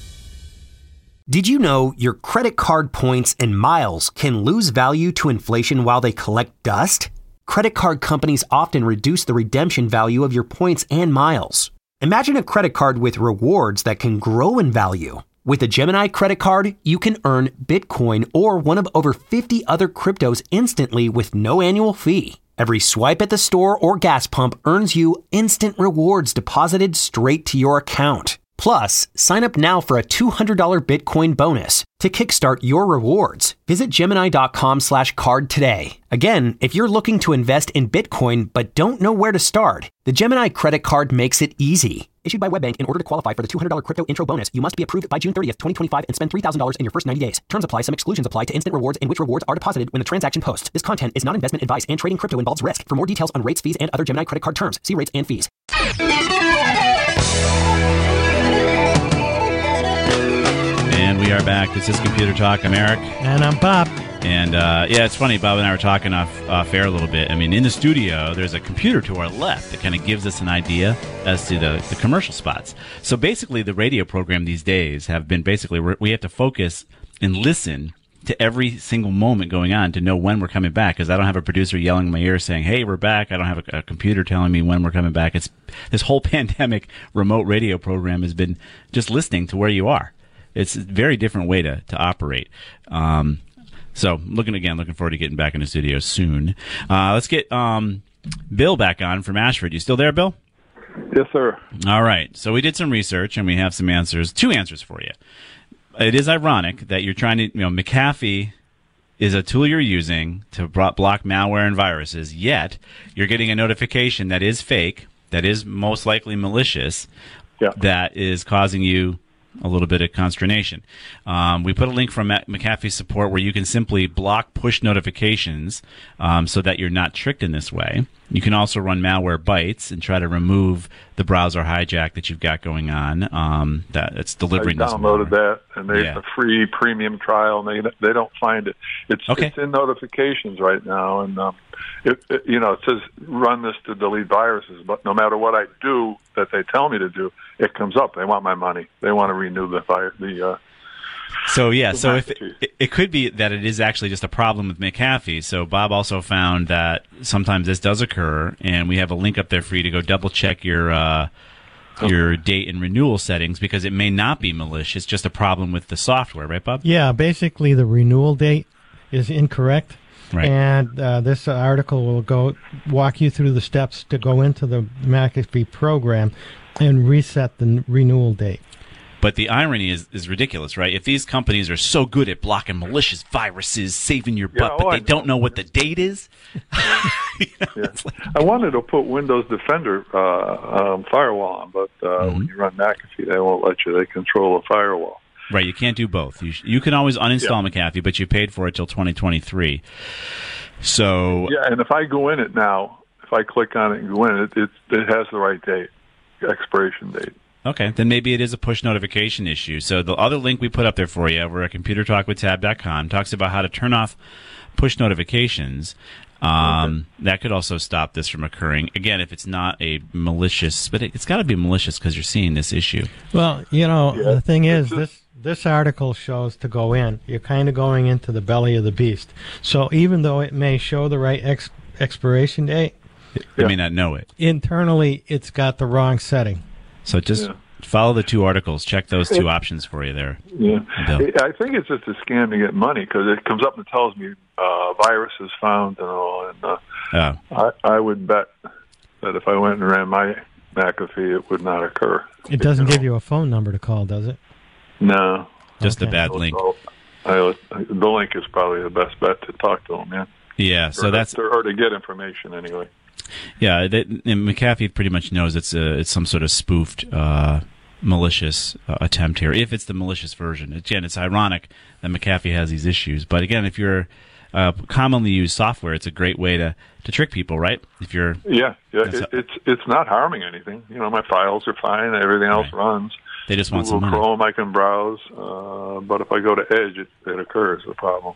Did you know your credit card points and miles can lose value to inflation while they collect dust? Credit card companies often reduce the redemption value of your points and miles. Imagine a credit card with rewards that can grow in value. With a Gemini credit card, you can earn Bitcoin or one of over 50 other cryptos instantly with no annual fee. Every swipe at the store or gas pump earns you instant rewards deposited straight to your account. Plus, sign up now for a $200 Bitcoin bonus. To kickstart your rewards, visit Gemini.com/card today. Again, if you're looking to invest in Bitcoin but don't know where to start, the Gemini credit card makes it easy. Issued by WebBank, in order to qualify for the $200 crypto intro bonus, you must be approved by June 30th, 2025 and spend $3,000 in your first 90 days. Terms apply. Some exclusions apply to instant rewards in which rewards are deposited when the transaction posts. This content is not investment advice and trading crypto involves risk. For more details on rates, fees, and other Gemini credit card terms, see rates and fees. And we are back. This is Computer Talk. I'm Eric. And I'm Bob. And yeah, it's funny. Bob and I were talking off air a little bit. I mean, in the studio, there's a computer to our left that kind of gives us an idea as to the commercial spots. So basically, the radio program these days have been we have to focus and listen to every single moment going on to know when we're coming back, because I don't have a producer yelling in my ear saying, hey, we're back. I don't have a computer telling me when we're coming back. It's this whole pandemic remote radio program has been just listening to where you are. It's a very different way to operate. So looking forward to getting back in the studio soon. Let's get Bill back on from Ashford. You still there, Bill? Yes, sir. All right. So we did some research and we have some answers, 2 answers for you. It is ironic that you're trying to, McAfee is a tool you're using to block malware and viruses, yet you're getting a notification that is fake, that is most likely malicious, that is causing you a little bit of consternation. We put a link from McAfee support where you can simply block push notifications so that you're not tricked in this way. You can also run Malwarebytes and try to remove the browser hijack that you've got going on. It's delivering this malware. I downloaded that, and they have a free premium trial, and they don't find it. It's in notifications right now, and it says run this to delete viruses. But no matter what I do that they tell me to do, it comes up. They want my money. They want to renew the So if it could be that it is actually just a problem with McAfee. So Bob also found that sometimes this does occur, and we have a link up there for you to go double check your date and renewal settings, because it may not be malicious, just a problem with the software, right, Bob? Yeah, basically the renewal date is incorrect. Right. And this article will walk you through the steps to go into the McAfee program and reset the renewal date. But the irony is ridiculous, right? If these companies are so good at blocking malicious viruses, saving your butt, but they don't know what the date is. I wanted to put Windows Defender firewall on, but when you run McAfee, they won't let you. They control the firewall. Right, you can't do both. You can always uninstall McAfee, but you paid for it till 2023. So and if I go in it now, if I click on it and go in it, it has the right date, expiration date. Okay, then maybe it is a push notification issue. So the other link we put up there for you over at ComputerTalkWithTab.com talks about how to turn off push notifications. That could also stop this from occurring. Again, if it's not a malicious, but it's got to be malicious because you're seeing this issue. Well, the thing is, this article shows to go in. You're kind of going into the belly of the beast. So even though it may show the right expiration date, they may not know it. Internally, it's got the wrong setting. So just follow the two articles. Check those two options for you there. Yeah, I think it's just a scam to get money, because it comes up and tells me viruses found and all. And I would bet that if I went and ran my McAfee, it would not occur. It doesn't give you a phone number to call, does it? No. Just a bad link. The link is probably the best bet to talk to them, man. Yeah, so or to get information anyway. Yeah, and McAfee pretty much knows it's some sort of spoofed, malicious attempt here. If it's the malicious version, again, it's ironic that McAfee has these issues. But again, if you're commonly used software, it's a great way to trick people, right? If you're it's not harming anything. My files are fine. Everything else runs. They just want Google some money. Chrome, I can browse, but if I go to Edge, it occurs, the problem.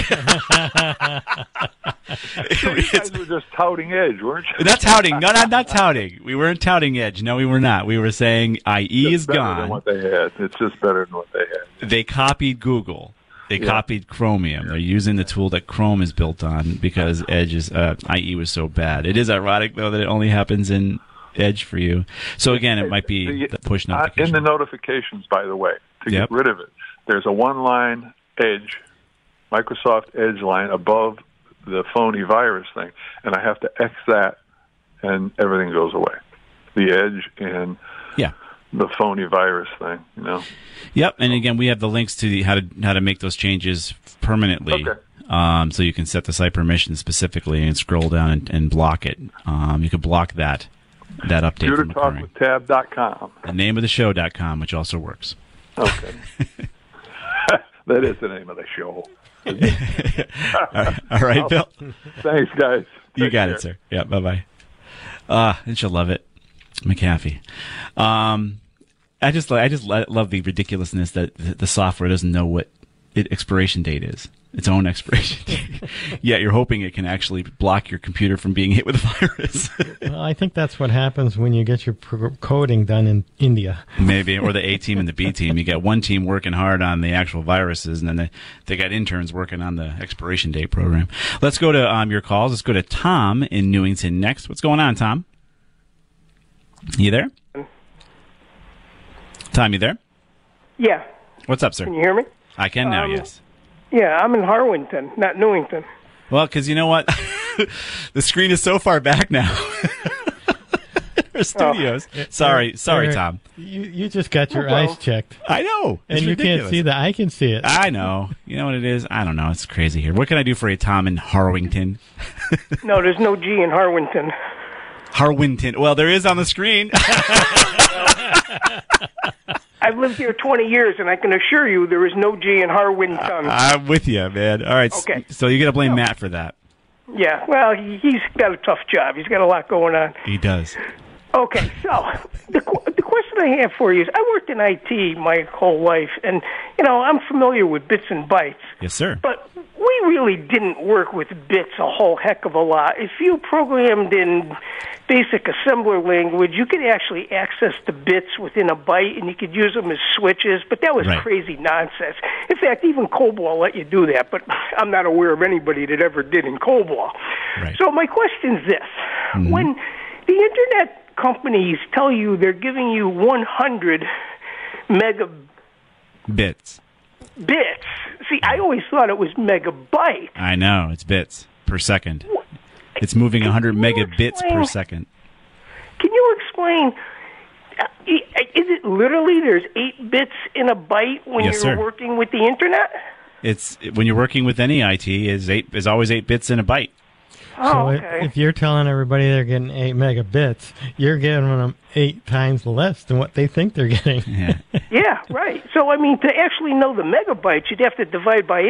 You guys were just touting Edge, weren't you? Not touting. No, not touting. We weren't touting Edge. No, we were not. We were saying IE is gone. Than what they had. It's just better than what they had. They copied Google. They copied Chromium. They're using the tool that Chrome is built on because Edge's IE was so bad. It is ironic, though, that it only happens in Edge for you. So again, it might be the push notification. In the notifications, by the way, to get rid of it, there's a one-line Edge, Microsoft Edge line above the phony virus thing, and I have to X that, and everything goes away. The Edge and the phony virus thing, Yep, and again, we have the links to how to make those changes permanently. Okay. So you can set the site permissions specifically and scroll down and block it. You could block that update from occurring. ComputerTalkWithTab.com. The name of the show.com, which also works. Okay. That is the name of the show. All right, Bill. Thanks, guys. You got it, sir. Yeah, bye-bye. And she'll love it. McAfee. I just love the ridiculousness that the software doesn't know what expiration date is. Its own expiration date. Yeah, you're hoping it can actually block your computer from being hit with a virus. Well, I think that's what happens when you get your coding done in India. Maybe, or the A team and the B team. You got one team working hard on the actual viruses, and then they got interns working on the expiration date program. Let's go to your calls. Let's go to Tom in Newington next. What's going on, Tom? You there? Tom, you there? Yeah. What's up, sir? Can you hear me? I can now, yes. Yeah, I'm in Harwinton, not Newington. Well, because you know what? The screen is so far back now. Our studios. Sorry, Eric, Tom. You just got your eyes checked. I know. And you can't see that. I can see it. I know. You know what it is? I don't know. It's crazy here. What can I do for you, Tom, in Harwinton? No, there's no G in Harwinton. Harwinton. Well, there is on the screen. I've lived here 20 years, and I can assure you there is no G in Harwinton. I'm with you, man. All right. Okay. So you're going to blame Matt for that. Yeah, well, he's got a tough job. He's got a lot going on. He does. Okay, so the question I have for you is, I worked in IT my whole life, and, I'm familiar with bits and bytes. Yes, sir. But we really didn't work with bits a whole heck of a lot. If you programmed in basic assembler language, you could actually access the bits within a byte, and you could use them as switches, but that was crazy nonsense. In fact, even COBOL let you do that, but I'm not aware of anybody that ever did in COBOL. Right. So my question is this. Mm-hmm. When the Internet companies tell you they're giving you 100 bits. See, I always thought it was megabytes. I know, it's bits per second. It's moving 100 megabits per second. Can you explain, is it literally there's 8 bits in a byte when you're working with the Internet? It's when you're working with any IT, is always 8 bits in a byte. So if you're telling everybody they're getting 8 megabits, you're giving them 8 times less than what they think they're getting. Yeah, yeah, right. So, to actually know the megabytes, you'd have to divide by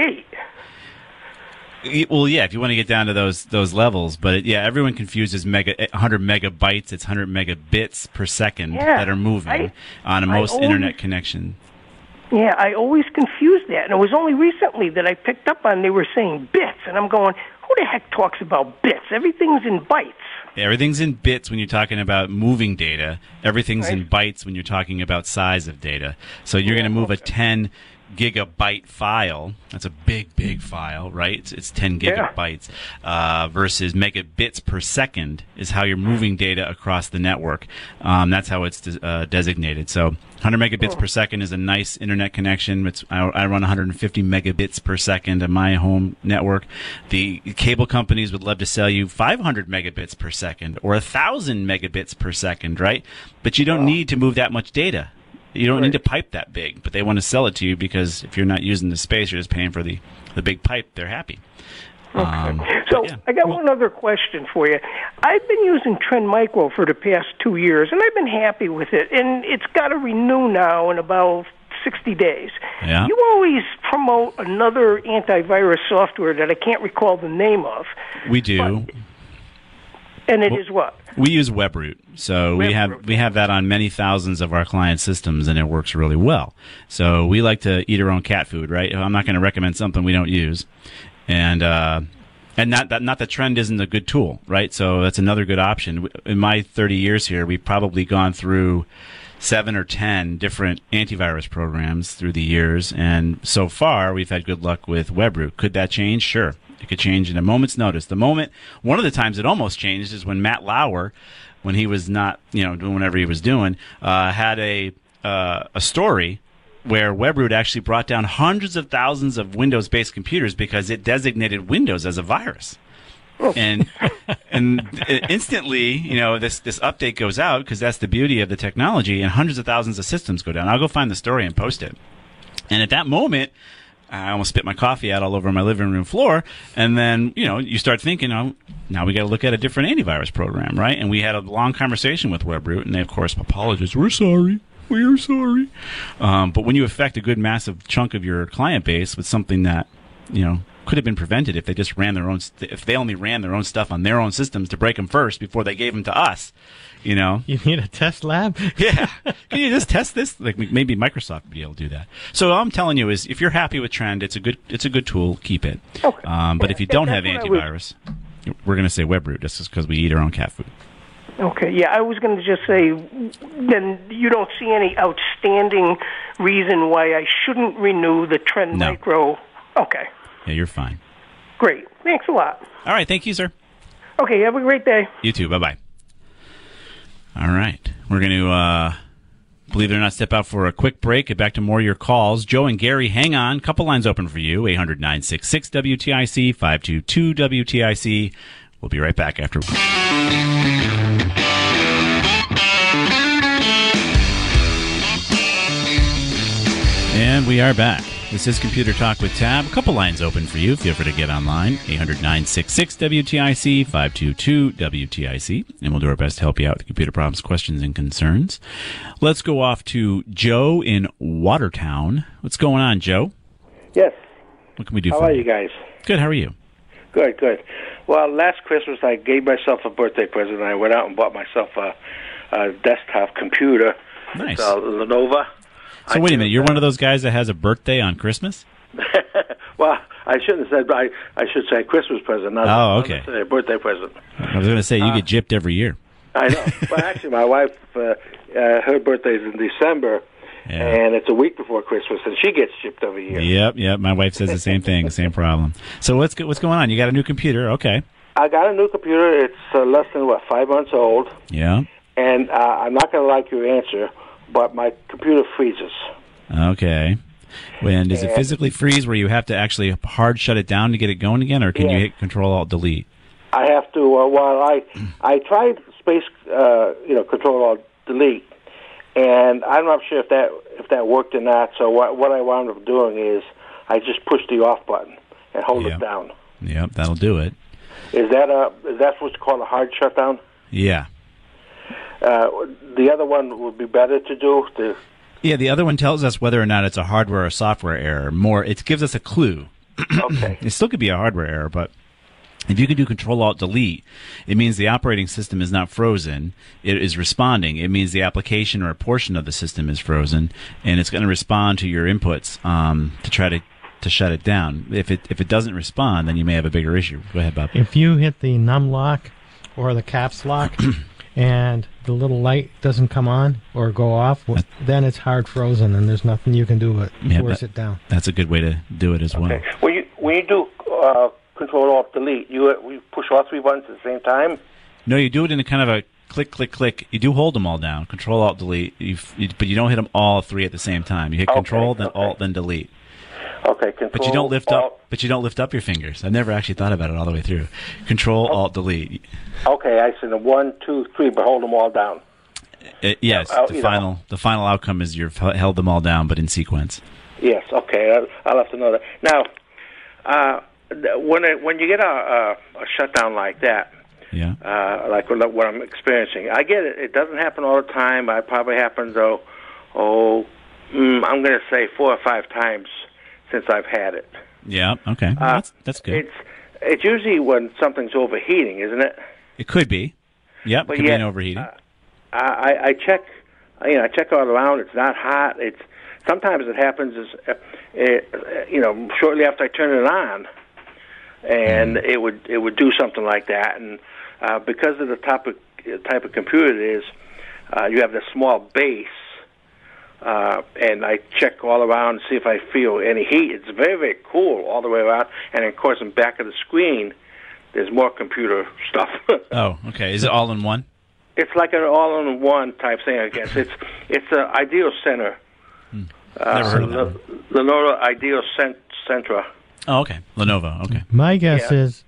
8. Well, yeah, if you want to get down to those levels. But, everyone confuses 100 megabytes. It's 100 megabits per second that are moving on most Internet connection. Yeah, I always confused that. And it was only recently that I picked up on they were saying bits. And I'm going, who the heck talks about bits? Everything's in bytes. Everything's in bits when you're talking about moving data. Everything's in bytes when you're talking about size of data. So you're going to move a 10 gigabyte file. That's a big file, right? It's 10 gigabytes versus megabits per second is how you're moving data across the network. That's how it's designated. So 100 megabits per second is a nice Internet connection. I run 150 megabits per second on my home network. The cable companies would love to sell you 500 megabits per second or 1,000 megabits per second, right? But you don't need to move that much data. You don't need to pipe that big, but they want to sell it to you because if you're not using the space, you're just paying for the big pipe. They're happy. Okay. I got one other question for you. I've been using Trend Micro for the past 2 years, and I've been happy with it. And it's got to renew now in about 60 days. Yeah. You always promote another antivirus software that I can't recall the name of. We do. And it is what? We use WebRoot. So we have that on many thousands of our client systems, and it works really well. So we like to eat our own cat food, right? I'm not going to recommend something we don't use. And not that Trend isn't a good tool, right? So that's another good option. In my 30 years here, we've probably gone through 7 or 10 different antivirus programs through the years, and so far we've had good luck with WebRoot. Could that change? Sure. It could change in a moment's notice. One of the times it almost changed is when Matt Lauer, when he was not, doing whatever he was doing, had a story where WebRoot actually brought down hundreds of thousands of Windows-based computers because it designated Windows as a virus. And instantly, this update goes out because that's the beauty of the technology, and hundreds of thousands of systems go down. I'll go find the story and post it. And at that moment, I almost spit my coffee out all over my living room floor. And then, you start thinking, now we got to look at a different antivirus program, right? And we had a long conversation with WebRoot, and they, of course, apologized. We're sorry. We are sorry. But when you affect a good massive chunk of your client base with something that, could have been prevented if they just if they only ran their own stuff on their own systems to break them first before they gave them to us, You need a test lab? Yeah. Can you just test this? Like maybe Microsoft would be able to do that. So all I'm telling you is, if you're happy with Trend, it's a good tool. Keep it. Okay. But if you don't have antivirus, we're going to say WebRoot just because we eat our own cat food. Okay. Yeah, I was going to just say, then you don't see any outstanding reason why I shouldn't renew the Trend Micro. Okay. Yeah, you're fine. Great. Thanks a lot. All right. Thank you, sir. Okay. Have a great day. You too. Bye-bye. All right. We're going to, believe it or not, step out for a quick break. Get back to more of your calls. Joe and Gary, hang on. Couple lines open for you. 800-966-WTIC, 522-WTIC. We'll be right back after. And we are back. This is Computer Talk with Tab. A couple lines open for you. Feel free to get online. 800-966-WTIC, 522-WTIC. And we'll do our best to help you out with computer problems, questions, and concerns. Let's go off to Joe in Watertown. What's going on, Joe? Yes. What can we do for you? How are you guys? Good. How are you? Good. Well, last Christmas I gave myself a birthday present. I went out and bought myself a desktop computer. Nice. It's a Lenovo. So wait a minute, you're one of those guys that has a birthday on Christmas? Well, I shouldn't have said. I should say Christmas present, not a birthday present. I was going to say you get gypped every year. I know. But actually, my wife, her birthday's in December, and it's a week before Christmas, and she gets gypped every year. Yep. My wife says the same thing, same problem. So what's going on? You got a new computer? Okay. I got a new computer. It's less than 5 months old. Yeah. And I'm not going to like your answer, but my computer freezes. Okay. And does it physically freeze where you have to actually hard shut it down to get it going again, or can you hit Control-Alt-Delete? I have to. Well, I tried space, Control-Alt-Delete, and I'm not sure if that worked or not. So what I wound up doing is I just push the off button and hold it down. Yep, that'll do it. Is that what's called a hard shutdown? Yeah. The other one would be better to do. Yeah, the other one tells us whether or not it's a hardware or software error. It gives us a clue. Okay. It still could be a hardware error, but if you can do Control-Alt-Delete, it means the operating system is not frozen. It is responding. It means the application or a portion of the system is frozen, and it's going to respond to your inputs to try to shut it down. If it doesn't respond, then you may have a bigger issue. Go ahead, Bob. If you hit the num lock or the caps lock and the little light doesn't come on or go off, then it's hard frozen, and there's nothing you can do but force it down. That's a good way to do it as well. When you do Control-Alt-Delete, you push all three buttons at the same time? No, you do it in a kind of a click, click, click. You do hold them all down, Control-Alt-Delete, but you don't hit them all three at the same time. You hit Control, then Alt, then Delete. Okay, Control. But you don't lift up. But you don't lift up your fingers. I've never actually thought about it all the way through. Control, Alt, Delete. Okay, I said 1, 2, 3, but hold them all down. Yes, the final outcome is you've held them all down, but in sequence. Yes. Okay, I'll have to know that. Now, when you get a shutdown like that, like what I'm experiencing, I get it. It doesn't happen all the time. It probably happens I'm going to say 4 or 5 times since I've had it. Yeah. Okay. That's good. It's usually when something's overheating, isn't it? It could be. Yep. It could be an overheating. I check. I check all around. It's not hot. Sometimes it happens shortly after I turn it on, and it would do something like that. And because of the type of computer it is, you have this small base. And I check all around and see if I feel any heat. It's very, very cool all the way around. And, of course, in back of the screen, there's more computer stuff. Oh, okay. Is it all in one? It's like an all-in-one type thing, I guess. It's an Ideal Center. Never heard of that. Lenovo Ideal Centra. Oh, okay. Lenovo, okay. My guess is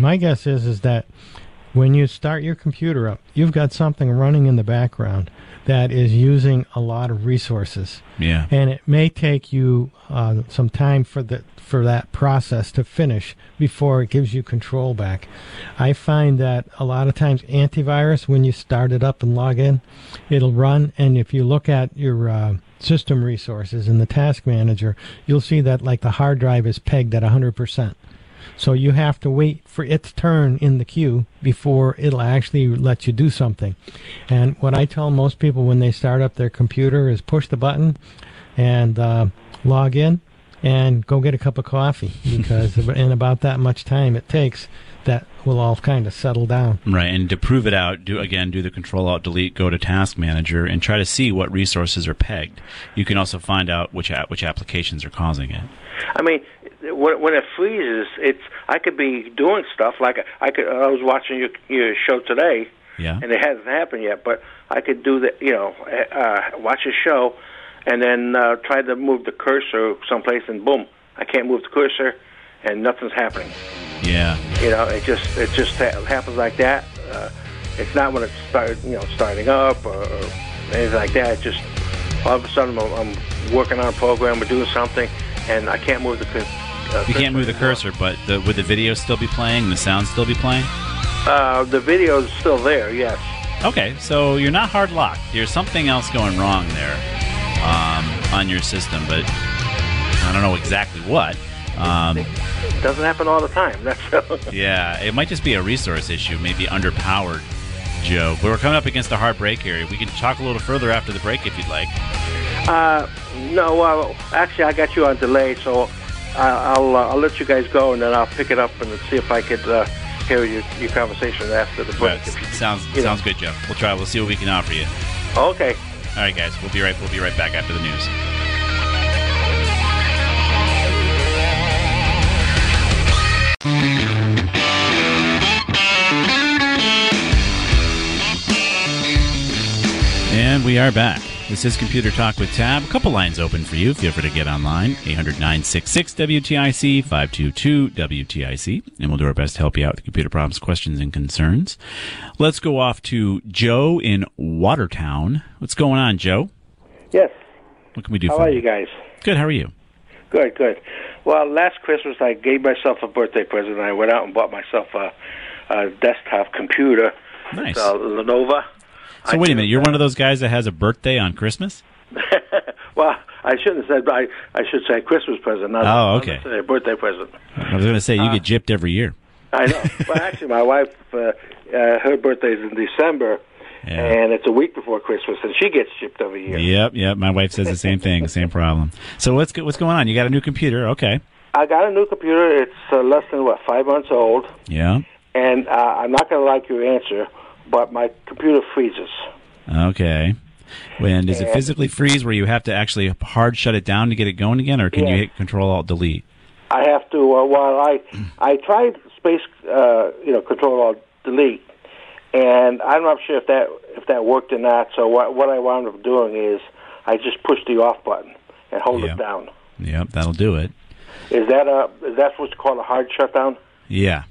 that when you start your computer up, you've got something running in the background that is using a lot of resources. Yeah. And it may take you some time for that process to finish before it gives you control back. I find that a lot of times antivirus, when you start it up and log in, it'll run, and if you look at your system resources in the task manager, you'll see that like the hard drive is pegged at 100%. So you have to wait for its turn in the queue before it'll actually let you do something. And what I tell most people when they start up their computer is push the button and log in and go get a cup of coffee, because in about that much time it takes, that will all kind of settle down. Right, and to prove it out, do the Control-Alt-Delete, go to Task Manager, and try to see what resources are pegged. You can also find out which applications are causing it. I mean, when it freezes, I could be doing stuff like I was watching your show today, and it hasn't happened yet, but I could do watch a show, and then try to move the cursor someplace, and boom, I can't move the cursor, and nothing's happening. Yeah. It just happens like that. It's not when it's starting up or anything like that. It's just all of a sudden I'm working on a program or doing something, and I can't move the cursor. You can't move the cursor, but would the video still be playing? The sound still be playing? The video is still there, yes. Okay, so you're not hard locked. There's something else going wrong there on your system, but I don't know exactly what. It doesn't happen all the time. That's Yeah, it might just be a resource issue, maybe underpowered, Joe. But we're coming up against a hard break here. We can talk a little further after the break if you'd like. No, well, actually, I got you on delay, so I'll let you guys go, and then I'll pick it up and see if I could hear your conversation after the break. Sounds good, Joe. We'll try. We'll see what we can offer you. Okay. All right, guys. We'll be right back after the news. And we are back. This is Computer Talk with Tab. A couple lines open for you if you ever to get online. 800-966-WTIC, 522-WTIC. And we'll do our best to help you out with computer problems, questions, and concerns. Let's go off to Joe in Watertown. What's going on, Joe? Yes. What can we do for you? How are you guys? Good. How are you? Good, good. Well, last Christmas I gave myself a birthday present. I went out and bought myself a desktop computer. Nice. It's a Lenovo. So wait a minute, you're one of those guys that has a birthday on Christmas? Well, I shouldn't have said, I should say Christmas present, not a birthday present. I was going to say, you get gypped every year. I know. Well, actually, my wife, her birthday's in December, and it's a week before Christmas, and she gets gypped every year. Yep. My wife says the same thing, same problem. So what's going on? You got a new computer, okay. I got a new computer. It's less than, 5 months old. Yeah. And I'm not going to like your answer, but my computer freezes. Okay. And does it physically freeze where you have to actually hard shut it down to get it going again, or can you hit Control-Alt-Delete? I have to. I tried space, Control-Alt-Delete, and I'm not sure if that worked or not. So what I wound up doing is I just pushed the off button and hold it down. Yep, that'll do it. Is that what's called a hard shutdown? Yeah.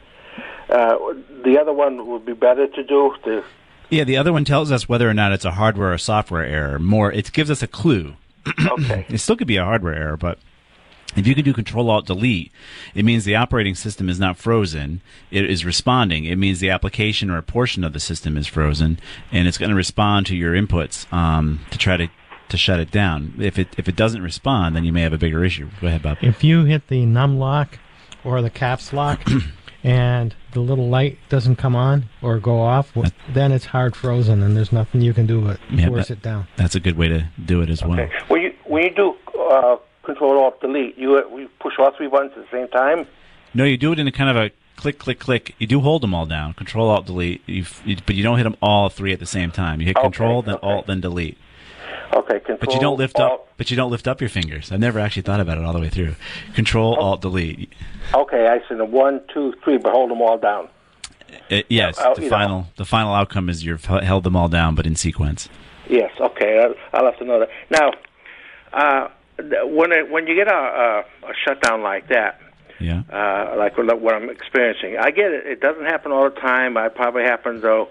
The other one would be better to do. Yeah, the other one tells us whether or not it's a hardware or software error. It gives us a clue. Okay. It still could be a hardware error, but if you can do Control-Alt-Delete, it means the operating system is not frozen. It is responding. It means the application or a portion of the system is frozen, and it's going to respond to your inputs to try to shut it down. If it doesn't respond, then you may have a bigger issue. Go ahead, Bob. If you hit the num lock or the caps lock and the little light doesn't come on or go off, then it's hard frozen, and there's nothing you can do but force it down. That's a good way to do it as well. When you do Control-Alt-Delete, you push all three buttons at the same time? No, you do it in a kind of a click, click, click. You do hold them all down, Control-Alt-Delete, but you don't hit them all three at the same time. You hit Control, then Alt, then Delete. Okay, Control. But you don't lift up. But you don't lift up your fingers. I've never actually thought about it all the way through. Control, Alt, Delete. Okay, I said 1, 2, 3, but hold them all down. Yes, the final outcome is you've held them all down, but in sequence. Yes. Okay, I'll have to know that. Now, when you get a shutdown like that, like what I'm experiencing, I get it. It doesn't happen all the time. It probably happens I'm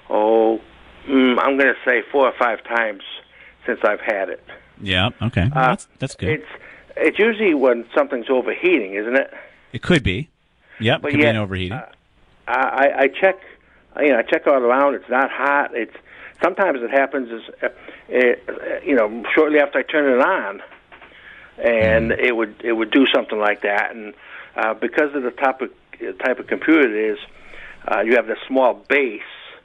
going to say 4 or 5 times since I've had it. Yeah. Okay. That's good. It's usually when something's overheating, isn't it? It could be. Yep. It could be an overheating. I check. I check all around. It's not hot. Sometimes it happens shortly after I turn it on, and it would do something like that. And because of the type of computer it is, you have this small base.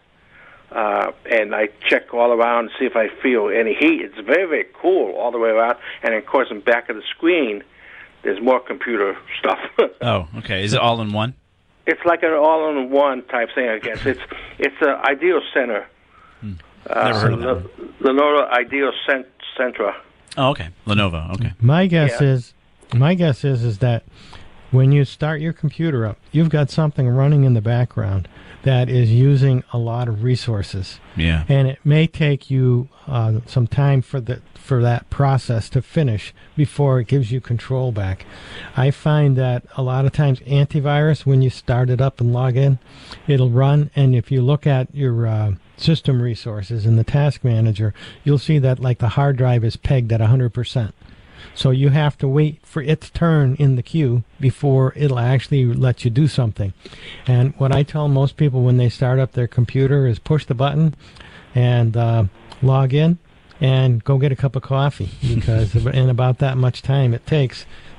And I check all around to see if I feel any heat. It's very, very cool all the way around. And, of course, in the back of the screen, there's more computer stuff. Oh, okay. Is it all in one? It's like an all-in-one type thing, I guess. It's an Ideal Center. Never heard of that. Lenovo Ideal Centra. Oh, okay. Lenovo. Okay. My guess is that when you start your computer up, you've got something running in the background that is using a lot of resources. Yeah. And it may take you some time for that process to finish before it gives you control back. I find that a lot of times antivirus, when you start it up and log in, it'll run, and if you look at your system resources in the task manager, you'll see that like the hard drive is pegged at 100%. So you have to wait for its turn in the queue before it'll actually let you do something. And what I tell most people when they start up their computer is push the button and log in and go get a cup of coffee, because in about that much time it takes,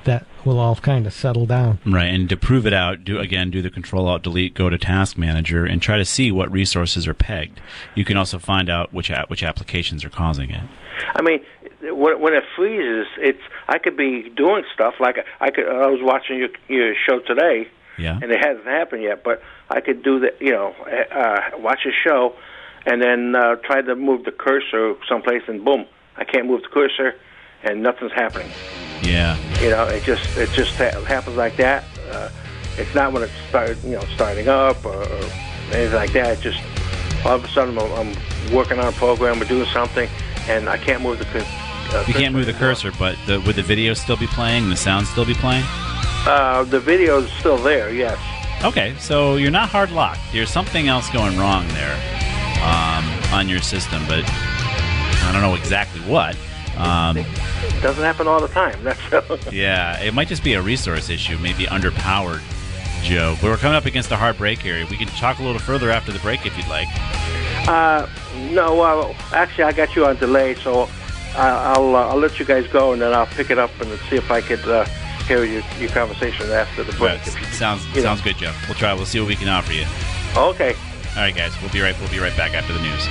that will all kind of settle down. Right, and to prove it out, do the Control-Alt-Delete, go to Task Manager, and try to see what resources are pegged. You can also find out which applications are causing it. I mean, when it freezes, I could be doing stuff like I was watching your show today, and it hasn't happened yet, but I could do that. Watch a show, and then try to move the cursor someplace, and boom, I can't move the cursor, and nothing's happening. Yeah. It just happens like that. It's not when it's starting up or anything like that. It just all of a sudden I'm working on a program or doing something, and I can't move the cursor. You can't move the cursor, but would the video still be playing? The sound still be playing? The video is still there. Yes. Okay, so you're not hard locked. There's something else going wrong there on your system, but I don't know exactly what. It doesn't happen all the time. Yeah, it might just be a resource issue, maybe underpowered, Joe. But we're coming up against a hard break here. We can talk a little further after the break if you'd like. No, well, actually, I got you on delay, so I'll let you guys go, and then I'll pick it up and see if I could hear your conversation after the break. Sounds good, Joe. We'll try. We'll see what we can offer you. Okay. All right, guys. We'll be right back after the news.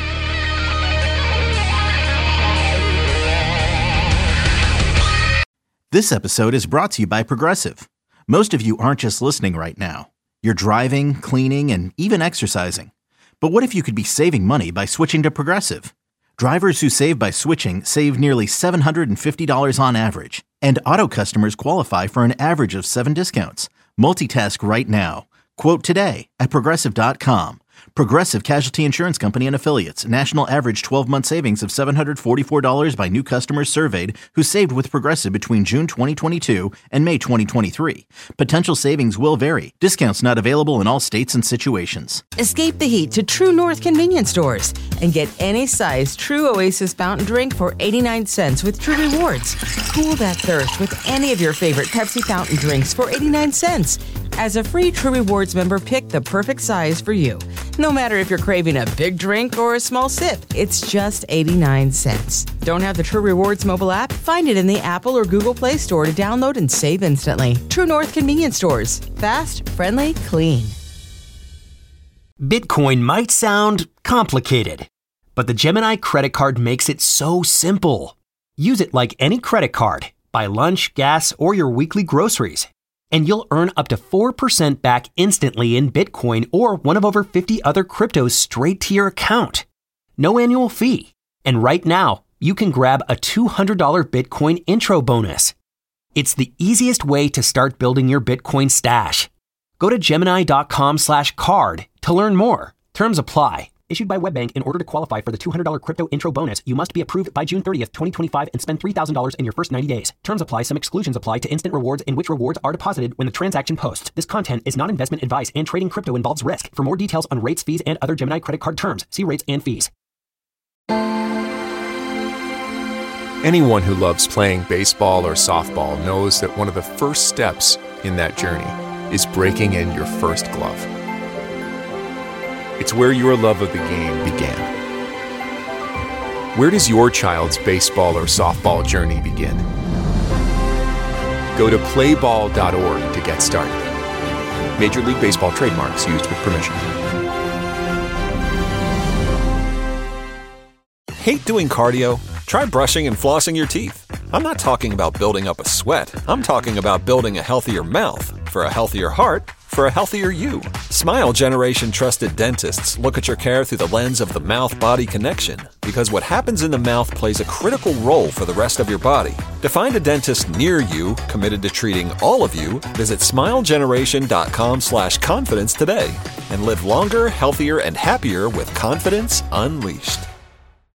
This episode is brought to you by Progressive. Most of you aren't just listening right now. You're driving, cleaning, and even exercising. But what if you could be saving money by switching to Progressive? Drivers who save by switching save nearly $750 on average. And auto customers qualify for an average of 7 discounts. Multitask right now. Quote today at Progressive.com. Progressive Casualty Insurance Company and Affiliates. National average 12-month savings of $744 by new customers surveyed who saved with Progressive between June 2022 and May 2023. Potential savings will vary. Discounts not available in all states and situations. Escape the heat to True North convenience stores and get any size True Oasis fountain drink for 89 cents with True Rewards. Cool that thirst with any of your favorite Pepsi fountain drinks for 89 cents. As a free True Rewards member, pick the perfect size for you. No matter if you're craving a big drink or a small sip, it's just 89 cents. Don't have the True Rewards mobile app? Find it in the Apple or Google Play Store to download and save instantly. True North convenience stores. Fast, friendly, clean. Bitcoin might sound complicated, but the Gemini credit card makes it so simple. Use it like any credit card. Buy lunch, gas, or your weekly groceries. And you'll earn up to 4% back instantly in Bitcoin or one of over 50 other cryptos straight to your account. No annual fee. And right now, you can grab a $200 Bitcoin intro bonus. It's the easiest way to start building your Bitcoin stash. Go to Gemini.com/card to learn more. Terms apply. Issued by WebBank. In order to qualify for the $200 crypto intro bonus, you must be approved by June 30th, 2025 and spend $3,000 in your first 90 days. Terms apply. Some exclusions apply to instant rewards in which rewards are deposited when the transaction posts. This content is not investment advice and trading crypto involves risk. For more details on rates, fees, and other Gemini credit card terms, see rates and fees. Anyone who loves playing baseball or softball knows that one of the first steps in that journey is breaking in your first glove. It's where your love of the game began. Where does your child's baseball or softball journey begin? Go to playball.org to get started. Major League Baseball trademarks used with permission. Hate doing cardio? Try brushing and flossing your teeth. I'm not talking about building up a sweat. I'm talking about building a healthier mouth for a healthier heart for a healthier you. Smile Generation trusted dentists look at your care through the lens of the mouth-body connection, because what happens in the mouth plays a critical role for the rest of your body. To find a dentist near you committed to treating all of you, visit smilegeneration.com/confidence today and live longer, healthier, and happier with confidence unleashed.